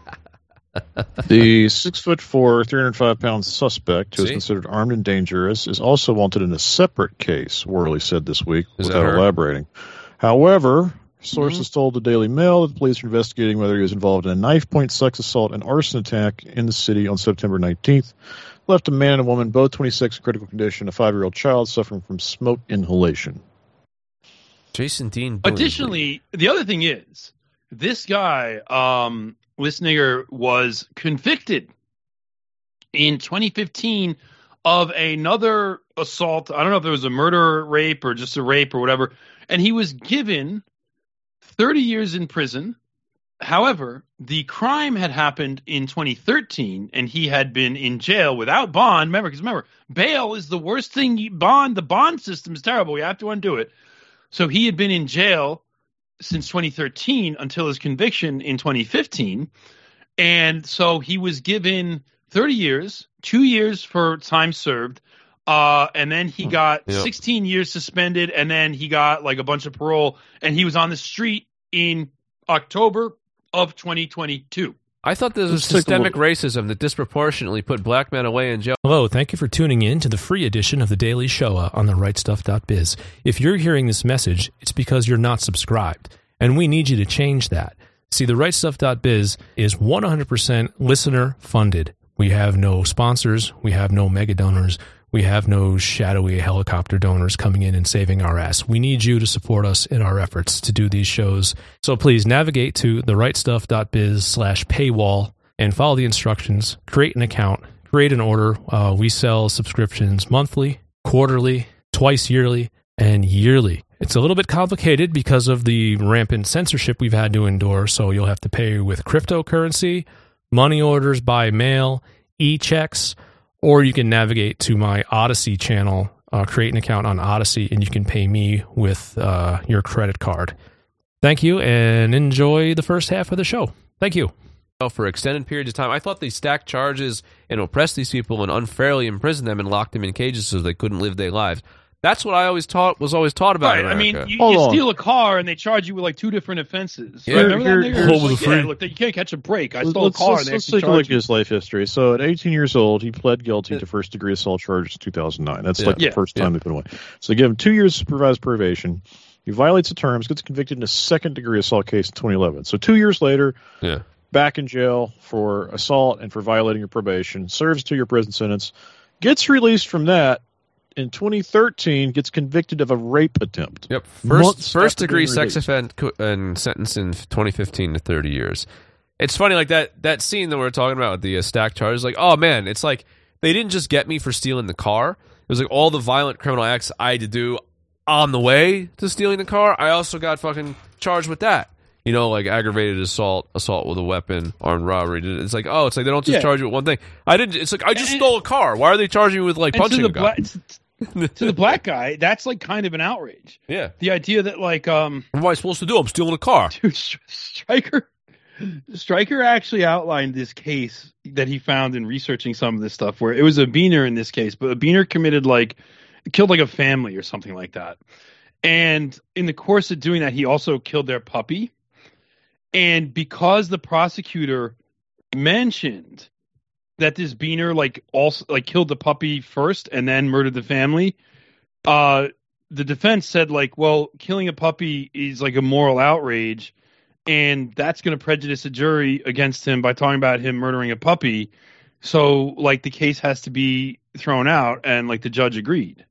The six foot four, three hundred five pound suspect, who is See? considered armed and dangerous, is also wanted in a separate case, Worley said this week, Is that without her? elaborating. However, sources Mm-hmm. told the Daily Mail that the police are investigating whether he was involved in a knife point sex assault and arson attack in the city on September nineteenth. Left a man and a woman, both twenty-six, in critical condition, a five-year-old child suffering from smoke inhalation. Jason Dean. Boone. Additionally, the other thing is this guy, um, this nigger, was convicted in twenty fifteen of another assault. I don't know if it was a murder, rape, or just a rape or whatever. And he was given thirty years in prison. However, the crime had happened in twenty thirteen, and he had been in jail without bond. Remember, because remember, bail is the worst thing. You, bond, the bond system is terrible. We have to undo it. So he had been in jail since twenty thirteen until his conviction in twenty fifteen. And so he was given thirty years, two years for time served. Uh, and then he got Yep. sixteen years suspended, and then he got like a bunch of parole, and he was on the street in October of twenty twenty-two. I thought this was Let's take a systemic look. racism that disproportionately put black men away in jail. Hello, thank you for tuning in to the free edition of the Daily Shoah on the right stuff dot biz. If you're hearing this message, it's because you're not subscribed, and we need you to change that. See, the right stuff dot biz is one hundred percent listener funded. We have no sponsors, we have no mega donors, we have no shadowy helicopter donors coming in and saving our ass. We need you to support us in our efforts to do these shows. So please navigate to the right stuff dot biz slash paywall and follow the instructions. Create an account, create an order. Uh, we sell subscriptions monthly, quarterly, twice yearly, and yearly. It's a little bit complicated because of the rampant censorship we've had to endure, so you'll have to pay with cryptocurrency, money orders by mail, e-checks, or you can navigate to my Odyssey channel, uh, create an account on Odyssey, and you can pay me with uh, your credit card. Thank you, and enjoy the first half of the show. Thank you. For extended periods of time. I thought they stacked charges and oppressed these people and unfairly imprisoned them and locked them in cages so they couldn't live their lives. That's what I always taught was always taught about. Right. I mean, America. you, Hold you on. steal a car and they charge you with like two different offenses. Yeah. Right? Remember that Here- nigga? here- It's like, Hold yeah, the look, you can't catch a break. I stole let's, a car let's, and they let's actually take a look charged at you. his life history. So at eighteen years old, he pled guilty to first degree assault charges in two thousand nine. That's Yeah. like the Yeah. first time they put him away. So they give him two years supervised probation. He violates the terms, gets convicted in a second degree assault case in twenty eleven. So two years later, yeah. back in jail for assault and for violating your probation, serves a two-year prison sentence, gets released from that. In twenty thirteen, gets convicted of a rape attempt. Yep. Months First first after degree being sex released. offense co- and sentence in twenty fifteen to thirty years. It's funny, like that that scene that we are talking about with the uh, stacked charges. Like, oh man, it's like they didn't just get me for stealing the car. It was like all the violent criminal acts I had to do on the way to stealing the car. I also got fucking charged with that. You know, like aggravated assault, assault with a weapon, armed robbery. It's like, oh, it's like they don't just Yeah. charge you with one thing. I didn't. It's like I just And- stole a car. Why are they charging me with like And to punching the a guy? black, to the black guy, that's like kind of an outrage. Yeah. The idea that like, um, what am I supposed to do? I'm stealing a car. Dude, Stryker, Stryker actually outlined this case that he found in researching some of this stuff, where it was a beaner in this case, but a beaner committed like, killed like a family or something like that. And in the course of doing that, he also killed their puppy. And because the prosecutor mentioned that this beaner like also like killed the puppy first and then murdered the family, uh, the defense said like, well, killing a puppy is like a moral outrage, and that's going to prejudice a jury against him by talking about him murdering a puppy. So like the case has to be thrown out, and like the judge agreed.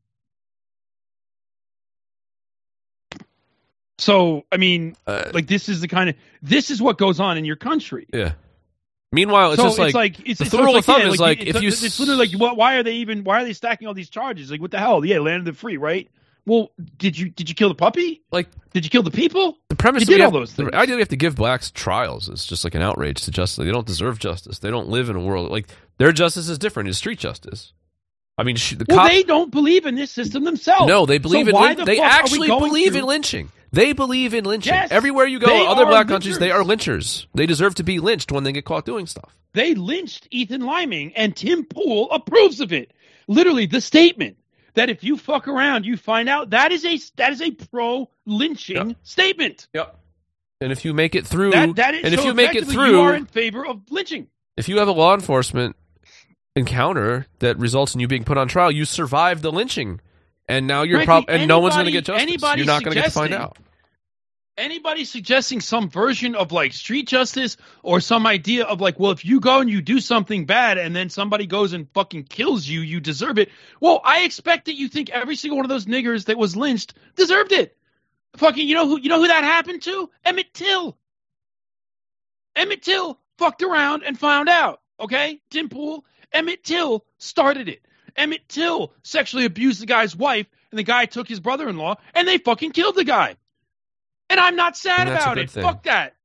So I mean, uh, like this is the kind of this is what goes on in your country. Yeah. Meanwhile, it's so just like, it's like it's, the so rule it's of like, thumb yeah, is like, like it's, if you it's, it's literally like what, why are they even why are they stacking all these charges? Like what the hell? Yeah, landed it free, right? Well, did you did you kill the puppy? Like, did you kill the people? The premise you that did we all have, those things. The idea we have to give blacks trials is just like an outrage to justice. They don't deserve justice. They don't live in a world like their justice is different. It's street justice. I mean, sh- the well, cop- they don't believe in this system themselves. No, they believe so in. why Lyn- the they fuck are we actually going believe to- in lynching. They believe in lynching. Yes, Everywhere you go, they other are black countries, lynchers. they are lynchers. They deserve to be lynched when they get caught doing stuff. They lynched Ethan Liming, and Tim Pool approves of it. Literally, the statement that if you fuck around, you find out, that is a that is a pro lynching Yep. statement. Yep. And if you make it through, That, that is, and if so you make it effectively, through, you are in favor of lynching. if you have a law enforcement encounter that results in you being put on trial, you survive the lynching, and now you're Frankly, prob- and no one's going to anybody- get justice. anybody You're not going to get to find suggesting- out. Anybody suggesting some version of like street justice or some idea of like, well, if you go and you do something bad and then somebody goes and fucking kills you, you deserve it. Well, I expect that you think every single one of those niggers that was lynched deserved it. Fucking, you know who, you know who that happened to? Emmett Till. Emmett Till fucked around and found out. Okay, Tim Pool. Emmett Till started it. Emmett Till sexually abused the guy's wife, and the guy took his brother-in-law, and they fucking killed the guy. And I'm not sad And that's a about good it. thing. Fuck that.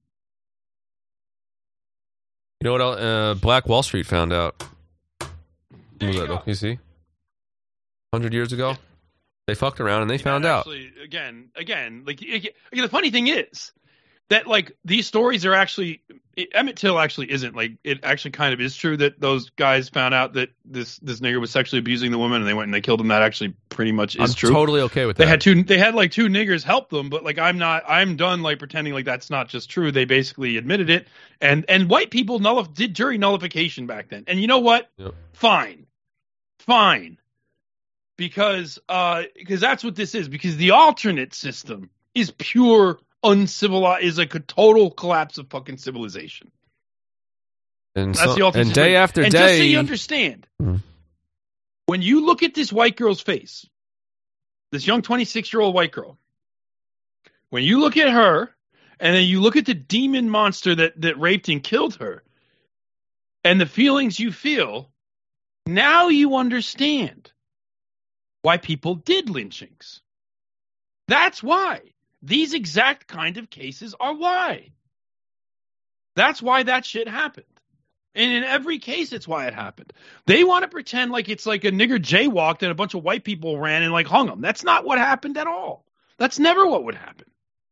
You know what else? Uh, Black Wall Street found out. What was that? You see? Hundred years ago, they fucked around and they found out. Actually, again, again, like again, the funny thing is that like these stories are actually Emmett Till actually isn't like it actually kind of is true that those guys found out that this this nigger was sexually abusing the woman and they went and they killed him. That actually pretty much is I'm true. totally okay with They that. had two. They had like two niggers help them, but like I'm not. I'm done like pretending like that's not just true. They basically admitted it, and and white people nullif- did jury nullification back then. And you know what? Yep. Fine, fine, because uh because that's what this is. Because the alternate system is pure uncivilized. Is like a total collapse of fucking civilization. And, That's so, the alternate and system. day after and day, just so you understand, Mhm. when you look at this white girl's face, this young twenty-six-year-old white girl, when you look at her, and then you look at the demon monster that, that raped and killed her, and the feelings you feel, now you understand why people did lynchings. That's why. These exact kind of cases are why. That's why that shit happened. And in every case, it's why it happened. They want to pretend like it's like a nigger jaywalked and a bunch of white people ran and like hung him. That's not what happened at all. That's never what would happen.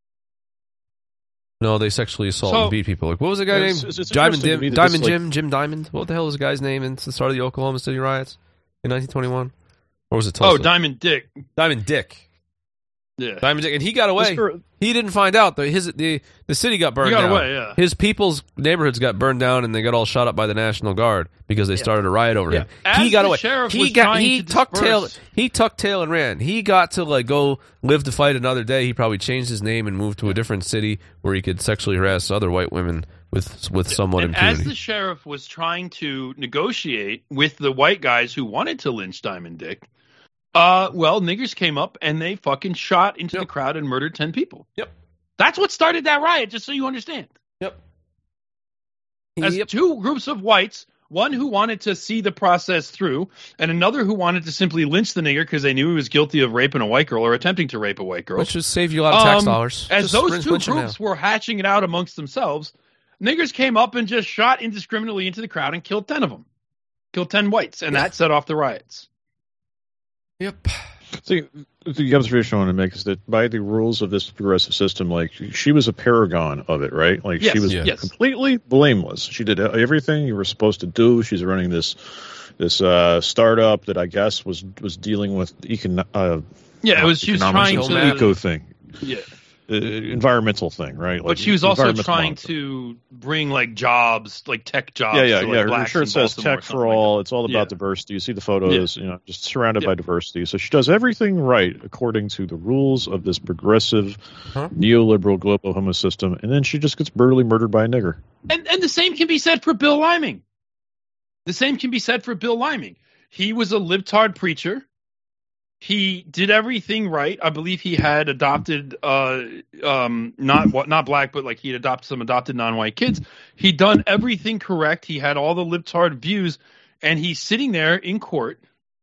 no, they sexually assault So- and beat people. Like, what was the guy It's- named? it's- it's Diamond interesting to me Dim, that this, Diamond like- Jim, Jim Diamond. What the hell was the guy's name in the start of the Oklahoma City riots in nineteen twenty-one? Or was it Tulsa? Oh, Diamond Dick. Diamond Dick. Yeah. Diamond Dick, and he got away. This girl- He didn't find out that his the the city got burned He got down. away, yeah. His people's neighborhoods got burned down, and they got all shot up by the National Guard because they started a riot over Yeah. him. As he got the away. sheriff He was got trying he to tucked tail. disperse- He tucked tail and ran. He got to like go live to fight another day. He probably changed his name and moved to a different city where he could sexually harass other white women with with somewhat And as impunity. the sheriff was trying to negotiate with the white guys who wanted to lynch Diamond Dick, uh, well, niggers came up and they fucking shot into the crowd and murdered ten people. Yep. That's what started that riot, just so you understand. Yep. As Yep. two groups of whites, one who wanted to see the process through, and another who wanted to simply lynch the nigger because they knew he was guilty of raping a white girl or attempting to rape a white girl. Which would save you a lot of tax Um, dollars. As Just those lynch- two lynch 'em groups now. were hatching it out amongst themselves, niggers came up and just shot indiscriminately into the crowd and killed ten of them. Killed ten whites, and that set off the riots. Yep. See, the observation I want to make is that by the rules of this progressive system, like, she was a paragon of it, right? Like, Yes, she was yes. completely blameless. She did everything you were supposed to do. She's running this this uh, startup that I guess was was dealing with econ. Uh, Yeah, it was. She was trying economics, to eco thing. Yeah. Uh, environmental thing, right? Like, But she was also environmental trying monitoring. to bring like jobs, like tech jobs. Yeah, yeah, to, like, yeah. Her blacks shirt in says Baltimore or "Tech something for like all." that. It's all about Yeah. diversity. You see the photos, you know, just surrounded Yeah. by diversity. So she does everything right according to the rules of this progressive, Huh? neoliberal global homo system, and then she just gets brutally murdered by a nigger. And and the same can be said for Bill Liming. The same can be said for Bill Liming. He was a libtard preacher. He did everything right. I believe he had adopted, uh, um, not what, not black, but like he had adopted some adopted non-white kids. He'd done everything correct. He had all the libtard views, and he's sitting there in court,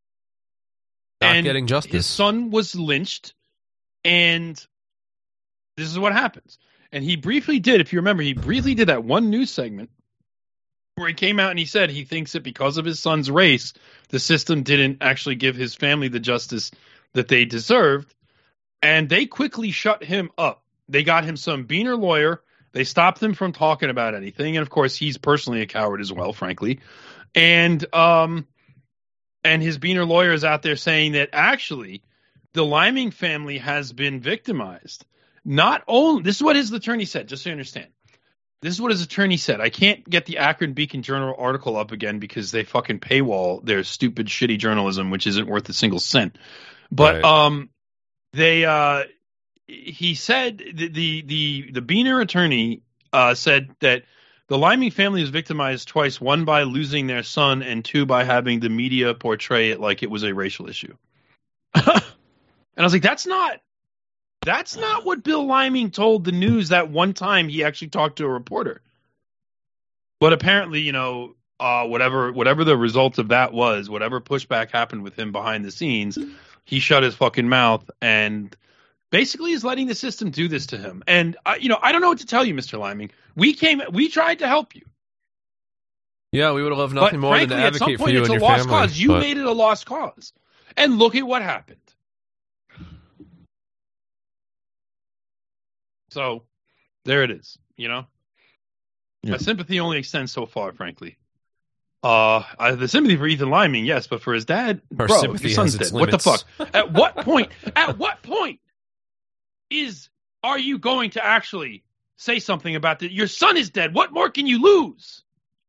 Not and getting justice. his son was lynched, and this is what happens. And he briefly did, if you remember, he briefly did that one news segment where he came out and he said he thinks that because of his son's race, the system didn't actually give his family the justice that they deserved. And they quickly shut him up. They got him some Beaner lawyer. They stopped him from talking about anything. And of course, he's personally a coward as well, frankly. And um, and his Beaner lawyer is out there saying that actually the Liming family has been victimized. Not only, this is what his attorney said, just so you understand. This is what his attorney said. I can't get the Akron Beacon Journal article up again because they fucking paywall their stupid, shitty journalism, which isn't worth a single cent. But Right. um, they uh, he said the the the, the Beaner attorney uh, said that the Liming family is victimized twice: one by losing their son, and two by having the media portray it like it was a racial issue. And I was like, that's not. That's not what Bill Liming told the news that one time he actually talked to a reporter. But apparently, you know, uh, whatever whatever the result of that was, whatever pushback happened with him behind the scenes, he shut his fucking mouth and basically is letting the system do this to him. And, uh, you know, I don't know what to tell you, Mister Liming. We came, we tried to help you. Yeah, we would have loved But nothing more frankly, than to at some advocate for point, you it's and a your lost family. cause. You but- made it a lost cause. And look at what happened. So there it is, you know. Yeah. My sympathy only extends so far, frankly. Uh, I, the sympathy for Ethan Liming, yes, but for his dad, Our bro, sympathy your son's has its dead. What the limits. fuck? At what point? At what point is are you going to actually say something about that? Your son is dead. What more can you lose?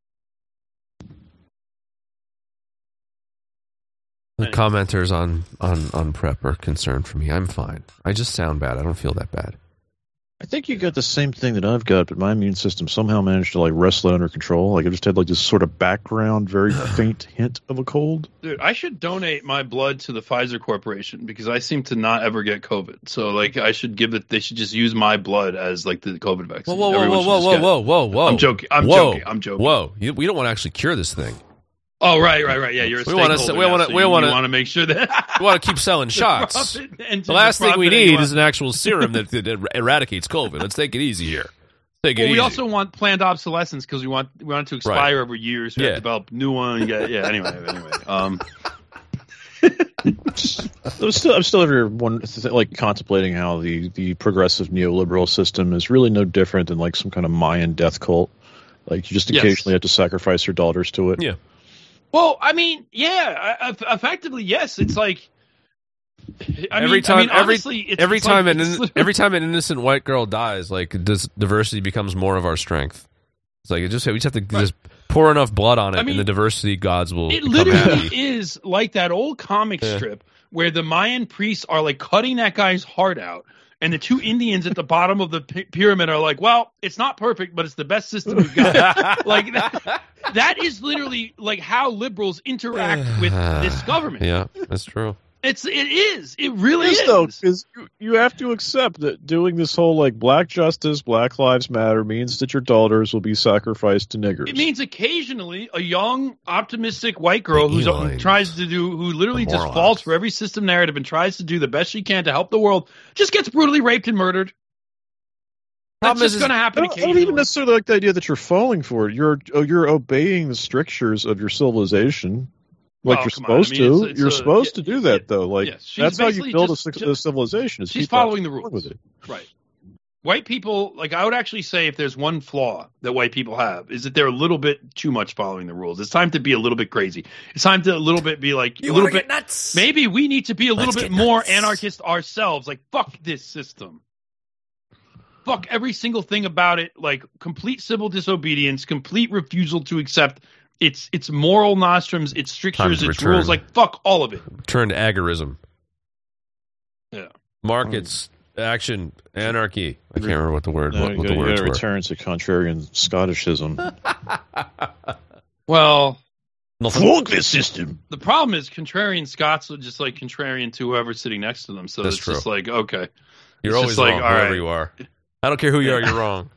The commenters on, on, on prep are concerned for me. I'm fine. I just sound bad. I don't feel that bad. I think you got the same thing that I've got, but my immune system somehow managed to like wrestle it under control. Like I just had like this sort of background, very faint hint of a cold. Dude, I should donate my blood to the Pfizer Corporation because I seem to not ever get COVID. So, like, I should give it. They should just use my blood as like the COVID vaccine. Whoa, whoa, whoa, Everyone whoa, should whoa, just whoa, get it. whoa, whoa, whoa. I'm joking. I'm whoa. joking. I'm joking. Whoa. You, we don't want to actually cure this thing. Oh, right, right, right. Yeah, you're a We wanna stakeholder. se- we now, wanna- so we you, wanna- you want to make sure that We want to keep selling shots. profit and The last thing we profit and you need want- is an actual serum that, that er- eradicates COVID. Let's take it easy here. Take it Well, we easy. also want planned obsolescence because we want we want it to expire over years. We have Yeah. to develop new one. You got, yeah. Anyway, anyway. Um, I'm still, I'm still ever one like contemplating how the, the progressive neoliberal system is really no different than like some kind of Mayan death cult. Like you just Yes. occasionally have to sacrifice your daughters to it. Yeah. well, I mean, yeah. I, I- effectively, yes. It's like I every mean, time, I mean, every honestly, it's, every it's time like, an it's in, literally- every time an innocent white girl dies, like dis- diversity becomes more of our strength. It's like it just we just have to just pour enough blood on it, I mean, and the diversity gods will. It become literally happy. is like that old comic Yeah. strip where the Mayan priests are like cutting that guy's heart out, and the two Indians at the bottom of the p- pyramid are like, "Well, it's not perfect, but it's the best system we've got." Like that, that is literally like how liberals interact with this government. Yeah, that's true. It's it is it really It is. is though, because you, you have to accept that doing this whole like black justice, Black Lives Matter means that your daughters will be sacrificed to niggers. It means occasionally a young, optimistic white girl who's, who tries to do, who literally just falls for every system narrative and tries to do the best she can to help the world, just gets brutally raped and murdered. That's Problem is- just going to I happen don't, I occasionally. don't even necessarily like the idea that you're falling for it. You're oh, you're obeying the strictures of your civilization. Like Well, you're come on. I supposed mean, to. it's- it's you're a- supposed yeah, to do that, yeah, though. Like yes. She's that's how you basically build just- a, ci- just- a civilization. Is She's keep following the along rules. with it. Right. White people, like I would actually say, if there's one flaw that white people have, is that they're a little bit too much following the rules. It's time to be a little bit crazy. It's time to a little bit be like You a little wanna bit get nuts? Maybe we need to be a little Let's bit get more nuts. anarchist ourselves. Like fuck this system. Fuck every single thing about it. Like complete civil disobedience, complete refusal to accept its its moral nostrums, its strictures, to its return. rules. Like fuck all of it. Turn to agorism. Yeah. Markets, action, anarchy. I can't remember what the word No, what, you what gotta, the you words gotta were. return to contrarian Scottishism. Well, Fuck this system. the problem is contrarian Scots are just like contrarian to whoever's sitting next to them. So That's it's true. just like okay. You're It's always just like, wrong, all whoever right. you are. I don't care who you are, you're wrong.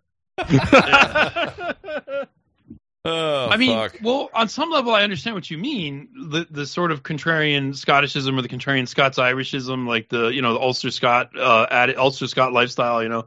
Oh, I mean, fuck. well, on some level, I understand what you mean. The the sort of contrarian Scottishism or the contrarian Scots Irishism, like the you know the Ulster Scot uh, added Ulster Scot lifestyle, you know,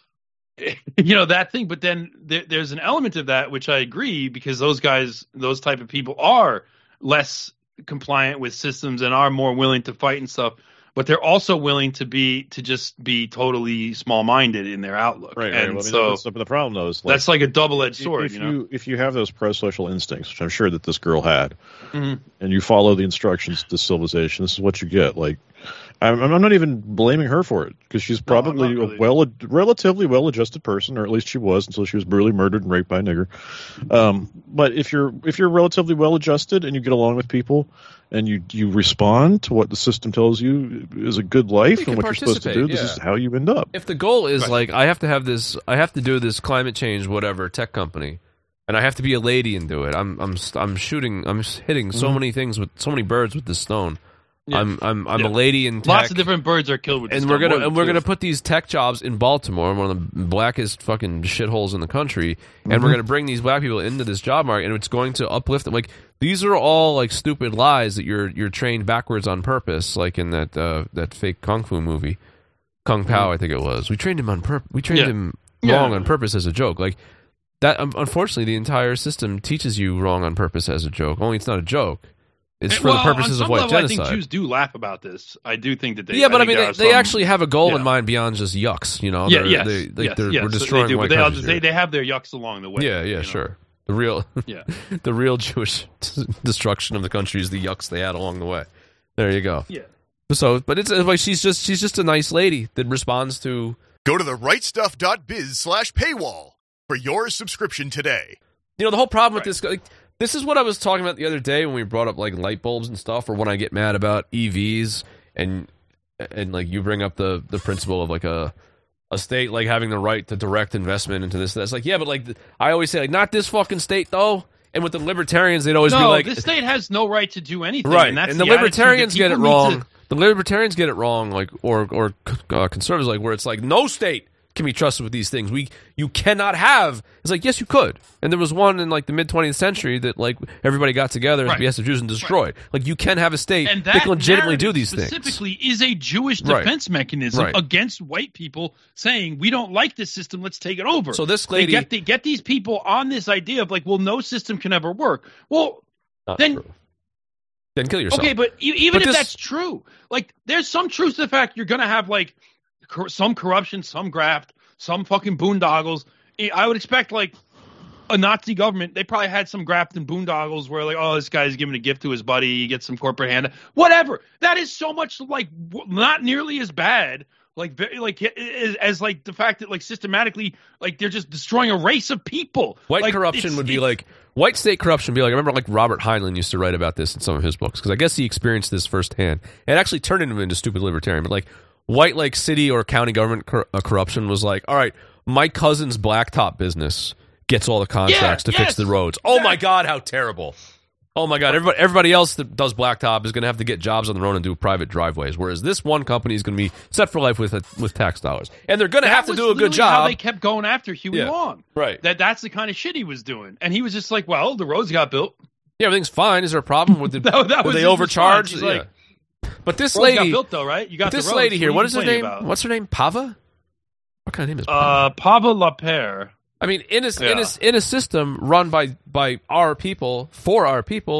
you know that thing. But then there, there's an element of that which I agree because those guys, those type of people, are less compliant with systems and are more willing to fight and stuff. But they're also willing to be to just be totally small-minded in their outlook. Right, right. And Well, I mean, so that's, but the problem though is like, that's like a double-edged sword. If you know, you if you have those pro-social instincts, which I'm sure that this girl had, Mhm. and you follow the instructions to civilization, this is what you get. Like, I'm, I'm not even blaming her for it because she's probably not really. a well, relatively well-adjusted person, or at least she was until she was brutally murdered and raped by a nigger. Um, but if you're if you're relatively well-adjusted and you get along with people, and you you respond to what the system tells you is a good life You and can what you're supposed to do, participate, this yeah. is how you end up. If the goal is like I have to have this, I have to do this climate change, whatever tech company, and I have to be a lady and do it. I'm I'm I'm shooting, I'm hitting so Mhm. many things with so many birds with this stone. Yeah. I'm I'm I'm Yeah. a lady in tech. lots of different birds are killed with this and we're stuff, gonna more and we're than gonna two. put these tech jobs in Baltimore, one of the blackest fucking shitholes in the country, and we're Mhm. gonna bring these black people into this job market, and it's going to uplift them. Like these are all like stupid lies that you're you're trained backwards on purpose, like in that uh, that fake kung fu movie, Kung Pao, I think it was. We trained him on purpose. We trained Yeah. him Yeah. wrong on purpose as a joke, like. That um, unfortunately, the entire system teaches you wrong on purpose as a joke. Only it's not a joke; it's And, for well, the purposes on of some white level, genocide. I think Jews do laugh about this. I do think that they. yeah, but I, think mean, there they, are they some- actually have a goal yeah. in mind beyond just yucks. You know, Yeah, They're- yes, they, like yes, they're, yes. we're So destroying they do, white but they, all countries just, they, here. they have their yucks along the way. Yeah, yeah, you know? sure. The real, Yeah. the real Jewish destruction of the country is the yucks they had along the way. There you go. Yeah. So, but it's like she's just she's just a nice lady that responds to. Go to the right stuff dot biz slash paywall for your subscription today. You know, the whole problem with this, like, this is what I was talking about the other day when we brought up like light bulbs and stuff, or when I get mad about E Vs and and like you bring up the the principle of like a a state like having the right to direct investment into this. That's like, yeah, but like I always say, like, not this fucking state though. And with the libertarians, they'd always no, be like, this state has no right to do anything. right, and, that's and the, the attitude libertarians that get it people need wrong. to- The libertarians get it wrong, like or or uh, conservatives, like where it's like no state can be trusted with these things. We you cannot have. It's like yes, you could. And there was one in like the mid twentieth century that like everybody got together at Right. the behest of Jews and destroyed. Like you can have a state And that that can legitimately do narrative these things. specifically is a Jewish Right. defense mechanism Right. against white people saying we don't like this system, let's take it over. So this they lady- get they get these people on this idea of like, well, no system can ever work. Well, Not then true. Then kill yourself. okay, but e- even But if this- that's true, like there's some truth to the fact you're going to have like cor- some corruption, some graft, some fucking boondoggles. I I would expect like a Nazi government, they probably had some graft and boondoggles where like, oh, this guy's giving a gift to his buddy, he gets some corporate hand, whatever. That is so much like w- not nearly as bad. Like, very, like as, as like the fact that like systematically, like they're just destroying a race of people. White Like, corruption it's- would be it's- like white state corruption would be like I remember like Robert Heinlein used to write about this in some of his books because I guess he experienced this firsthand. It actually turned him into stupid libertarian. But like white like city or county government cor- uh, corruption was like, all right, my cousin's blacktop business gets all the contracts Yeah, to yes, fix the roads. Oh my god, how terrible! Oh my god, everybody everybody else that does blacktop is going to have to get jobs on their own and do private driveways, whereas this one company is going to be set for life with a, with tax dollars, and they're going to That have to was do a good literally job. How they kept going after Huey Yeah, Long. right. That that's the kind of shit he was doing, and he was just like, "Well, the roads got built. Yeah, everything's fine. Is there a problem with the? That- that did was they his overcharge? response. He's Yeah. like, But this roads lady got built though, right? You got this the roads. lady here. What What are is you her name? complaining about? What's her name? Pava? What kind of name is Pava? Uh, Pava Lapere. I mean, in a, in Yeah. a in a system run by by our people for our people,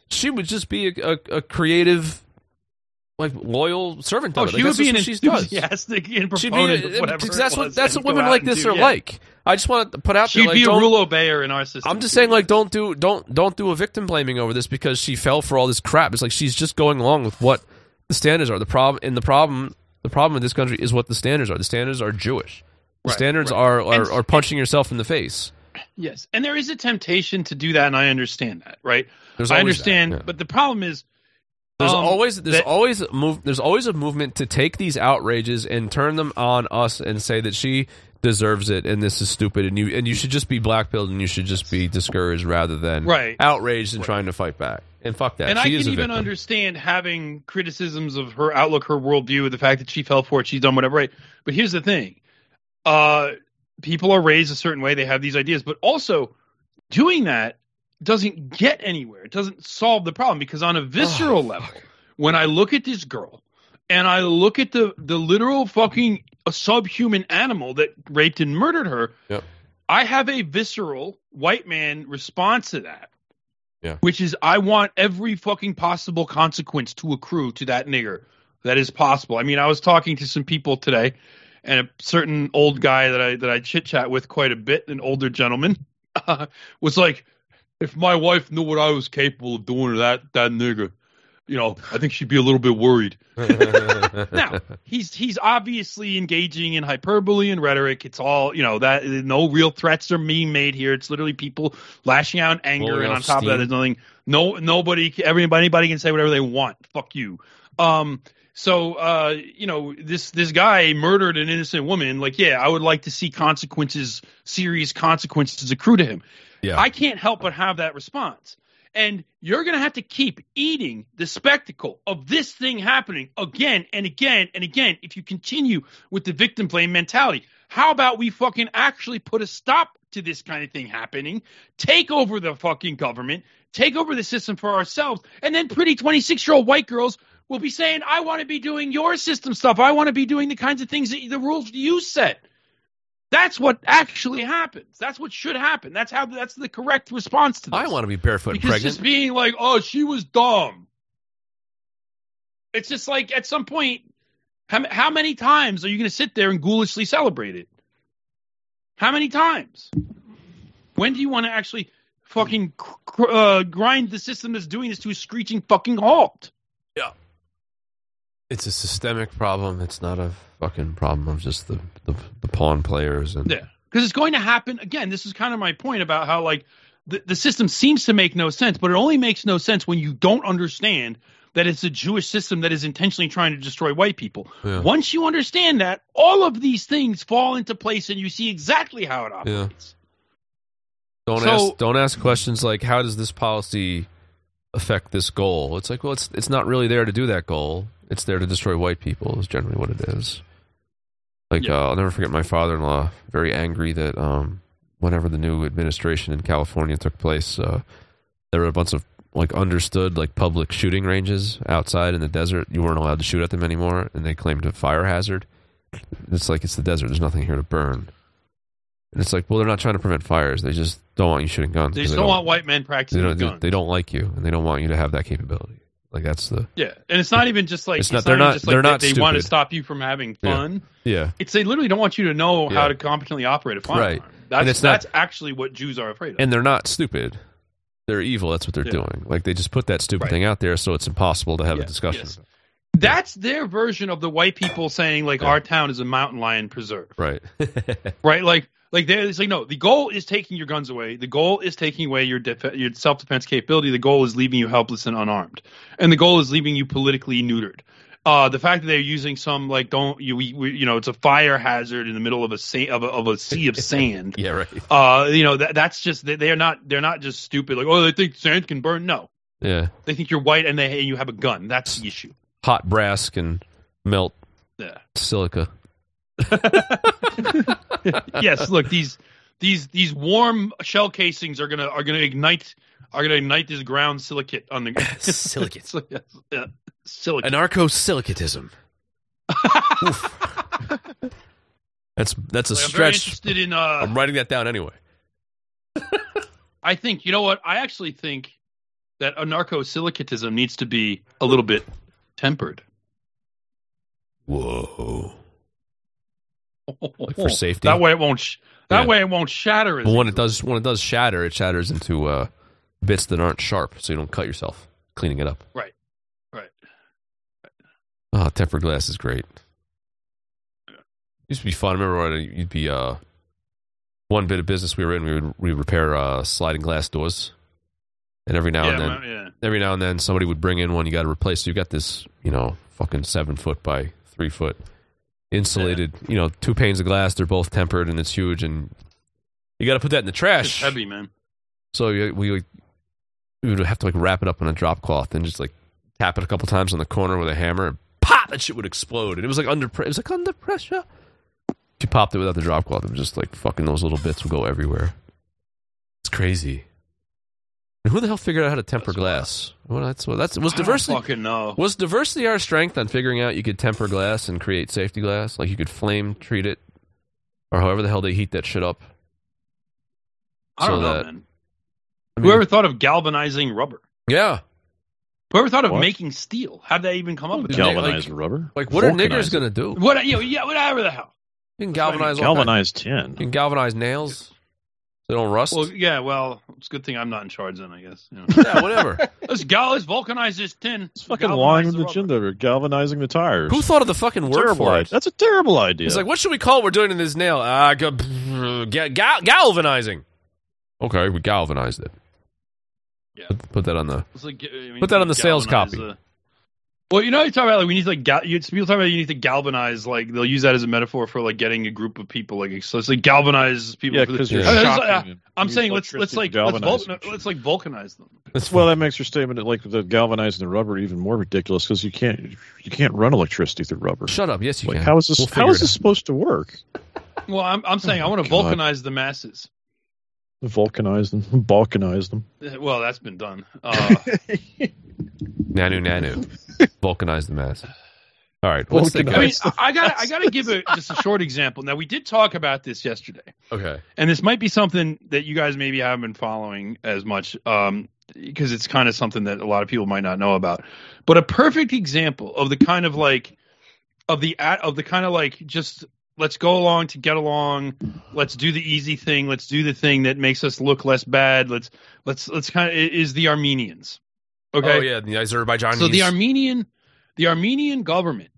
she would just be a, a, a creative, like loyal servant. Oh, of it. she Like, would be an she does. enthusiatic and She'd proponent be, of whatever because that's it what was that's and what women go out like and this do, are yeah. like. I just want to put out She'd there, like, be a don't- rule obeyer in our system. I'm just saying, like, don't do don't don't do a victim blaming over this because she fell for all this crap. It's like she's just going along with what the standards are. The problem and the problem the problem in this country is what the standards are. The standards are Jewish. The Right, standards right. are, are And- are punching yourself in the face. Yes, and there is a temptation to do that, and I understand that, right? There's I always understand, that, yeah. but the problem is There's um, always there's that- always a move there's always a movement to take these outrages and turn them on us and say that she deserves it and this is stupid and you and you should just be blackpilled and you should just be discouraged rather than Right. outraged and Right. trying to fight back. And fuck that. And she I is can a even victim. understand having criticisms of her outlook, her worldview, the fact that she fell for it, she's done whatever, right? But here's the thing. Uh, people are raised a certain way, they have these ideas, but also doing that doesn't get anywhere. It doesn't solve the problem because on a visceral Oh, level, when I look at this girl and I look at the, the literal fucking a subhuman animal that raped and murdered her, Yep. I have a visceral white man response to that. Yeah. Which is, I want every fucking possible consequence to accrue to that nigger that is possible. I mean, I was talking to some people today, and a certain old guy that I that I chit chat with quite a bit, an older gentleman, uh, was like, "If my wife knew what I was capable of doing to that that nigger, you know, I think she'd be a little bit worried." Now, he's he's obviously engaging in hyperbole and rhetoric. It's all, you know, that no real threats are being made here. It's literally people lashing out in anger, Blowing and on off top of that, steam. there's nothing. No, nobody, everybody, anybody can say whatever they want. Fuck you. Um. So, uh, you know, this this guy murdered an innocent woman. Like, yeah, I would like to see consequences, serious consequences accrue to him. Yeah. I can't help but have that response. And you're going to have to keep eating the spectacle of this thing happening again and again and again if you continue with the victim blame mentality. How about we fucking actually put a stop to this kind of thing happening, take over the fucking government, take over the system for ourselves, and then pretty twenty-six-year-old white girls will be saying, I want to be doing your system stuff. I want to be doing the kinds of things, that the rules you set. That's what actually happens. That's what should happen. That's how. That's the correct response to this. I want to be barefoot and Because pregnant. just being like, oh, she was dumb. It's just like, at some point, how, how many times are you going to sit there and ghoulishly celebrate it? How many times? When do you want to actually fucking cr- uh, grind the system that's doing this to a screeching fucking halt? Yeah. It's a systemic problem. It's not a fucking problem of just the, the, the pawn players. And Yeah. Because it's going to happen. Again, this is kind of my point about how, like, the, the system seems to make no sense, but it only makes no sense when you don't understand that it's a Jewish system that is intentionally trying to destroy white people. Yeah. Once you understand that, all of these things fall into place and you see exactly how it Yeah. operates. Don't So- ask don't ask questions like, how does this policy affect this goal? It's like, well, it's it's not really there to do that goal. It's there to destroy white people is generally what it is. Like, Yeah. uh, I'll never forget my father-in-law, very angry that um, whenever the new administration in California took place, uh, there were a bunch of like understood like public shooting ranges outside in the desert. You weren't allowed to shoot at them anymore, and they claimed a fire hazard. It's like, it's the desert. There's nothing here to burn. And it's like, well, they're not trying to prevent fires. They just don't want you shooting guns. They 'cause just don't want white men practicing they with don't, guns. they don't like you, and they don't want you to have that capability. Like, that's the Yeah, and it's not even just like It's it's, not- not, they're even not- just like they're that not they want to stupid. stop you from having Yeah. fun. yeah, It's they literally don't want you to know Yeah. how to competently operate a firearm. Right. That's And it's not- that's actually what Jews are afraid of. and they're not stupid. They're evil. That's what they're Yeah. doing. Like, they just put that stupid Right. thing out there, so it's impossible to have a Yes, discussion. yes. That's their version of the white people saying, like, Yeah. our town is a mountain lion preserve. Right. Right? Like, like they're it's like, no, the goal is taking your guns away. The goal is taking away your def- your self defense capability. The goal is leaving you helpless and unarmed. And the goal is leaving you politically neutered. Uh, the fact that they're using some, like, don't you we, we, you know, it's a fire hazard in the middle of a sa- of a, of a sea of sand. Yeah, right. Uh, you know, that that's just they, they're not they're not just stupid. Like, oh, they think sand can burn. No, Yeah. they think you're white and they and you have a gun. That's the issue. Hot brass can melt Yeah. silica. Yes, look, these these these warm shell casings are gonna are gonna ignite are gonna ignite this ground silicate on the Silicate. So, yes, yeah, silicate. Anarcho-silicatism. That's that's a Like, I'm very stretch. interested in. Uh, I'm writing that down anyway. I think you know what I actually think that anarcho-silicatism needs to be a little bit tempered. Whoa. Like for safety. That way it won't. Sh- that Yeah. way it won't shatter. As But when it does, when it does shatter, it shatters into uh, bits that aren't sharp, so you don't cut yourself cleaning it up. Right. Right. Oh, tempered glass is great. Used to be fun. I remember when you'd be uh, one bit of business we were in, we would we would repair uh, sliding glass doors, and every now Yeah, and then, man, yeah. every now and then, somebody would bring in one you got to replace. So you got this, you know, fucking seven foot by three foot insulated, you know, two panes of glass. They're both tempered, and it's huge, and you got to put that in the trash. It's heavy, man. So we we would, we would have to like wrap it up in a drop cloth and just like tap it a couple times on the corner with a hammer, and pop, that shit would explode. And it was like under pre- it was like under pressure. If you popped it without the drop cloth, it was just like fucking those little bits would go everywhere. It's crazy. And who the hell figured out how to temper that's glass? Well, that's well, that's was I don't diversity. fucking know. Was diversity our strength on figuring out you could temper glass and create safety glass? Like you could flame treat it, or however the hell they heat that shit up. I don't So know, that- man. I mean, Whoever thought of galvanizing rubber? Yeah. Whoever thought of What? making steel? How did they even come up with that? Galvanized rubber? Like, what are Vulcanize niggers it. going to do? What? You know, yeah, whatever the hell. You can That's what I galvanize mean. all Galvanized tin. kinds- You can galvanize nails. They don't rust. Well, yeah. Well, it's a good thing I'm not in charge then, I guess. You know. Yeah, whatever. let's gal. Let's vulcanize this tin. It's fucking lying with the agenda. They're galvanizing the tires. Who thought of the fucking word Terrible for idea. it? That's a terrible idea. It's like, what should we call what we're doing in this nail? Uh, ga- ga- gal- galvanizing. Okay, we galvanized it. Yeah. Put, put that on the. It's like, I mean, Put that on the sales galvanize copy. the- well, you know, you talk about like we need to like gal- you, people talk about you need to galvanize. Like they'll use that as a metaphor for like getting a group of people. Like so, it's like galvanize people. Yeah, for the- 'cause you're I mean, it's shocking like, them. I'm Use saying let's let's electricity like to let's, galvanize vul- them. let's like vulcanize them. Well, that makes your statement like the galvanizing the rubber even more ridiculous because you can't you can't run electricity through rubber. Shut up. Yes, you Like, can. how is this? We'll how figure is it this out. supposed to work? Well, I'm I'm saying I want to God. vulcanize the masses. Vulcanize them, balkanize them. Well, that's been done. Uh, Nanu, nanu. Vulcanize the mass. All right. What's the I mean, I I got I got to give a just a short example. Now, we did talk about this yesterday. Okay. And this might be something that you guys maybe haven't been following as much, um, because it's kind of something that a lot of people might not know about. But a perfect example of the kind of like of the at of the kind of like just let's go along to get along. Let's do the easy thing. Let's do the thing that makes us look less bad. Let's let's let's kind of is the Armenians. Okay. Oh, yeah. The Azerbaijanis. So the Armenian, the Armenian government,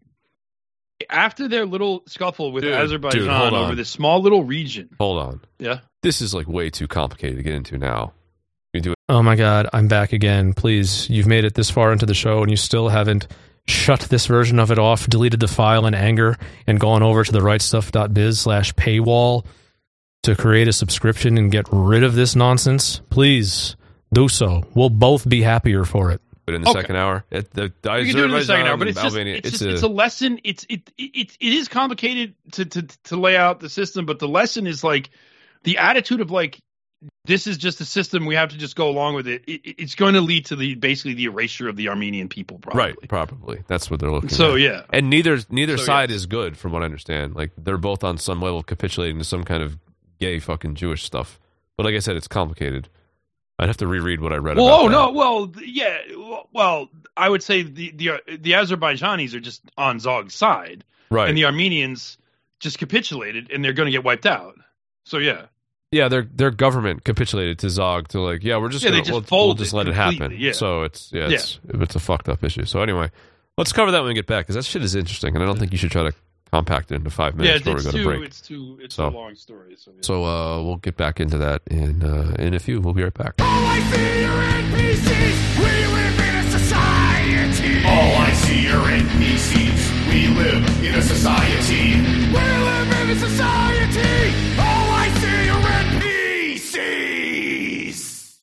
after their little scuffle with Dude, Azerbaijan dude, hold over on. this small little region. Hold on. Yeah. This is like way too complicated to get into now. You do it. Oh my God, I'm back again. Please, you've made it this far into the show and you still haven't shut this version of it off, deleted the file in anger, and gone over to the rightstuff.biz slash paywall to create a subscription and get rid of this nonsense. Please do so. We'll both be happier for it. But in the Okay. second hour, it, the, the We can do it in the second hour, but it's just, Albania, it's, it's, just a, it's a lesson. It's it it it is complicated to, to to lay out the system, but the lesson is like the attitude of like this is just a system. We have to just go along with it. it it's going to lead to the basically the erasure of the Armenian people. Probably. right. Probably that's what they're looking. So, at. yeah. and neither neither So, side yes. is good, from what I understand. Like they're both on some level capitulating to some kind of gay fucking Jewish stuff. But like I said, it's complicated. I'd have to reread what I read Well, about oh that. no, well, th- yeah, well, I would say the the the Azerbaijanis are just on Zog's side, Right. and the Armenians just capitulated, and they're going to get wiped out. So yeah, Yeah, their their government capitulated to Zog to like, yeah, we're just Yeah, they gonna, just we'll, we'll folded just let it happen. completely, yeah. So it's yeah, it's it's a fucked up issue. So anyway, let's cover that when we get back because that shit is interesting, and I don't think you should try to compact it into five yeah, minutes it's, before we it's go to too break. it's too it's So- a long story. So, yeah. So uh, we'll get back into that in uh, in a few. We'll be right back. Oh, I see your N P Cs. We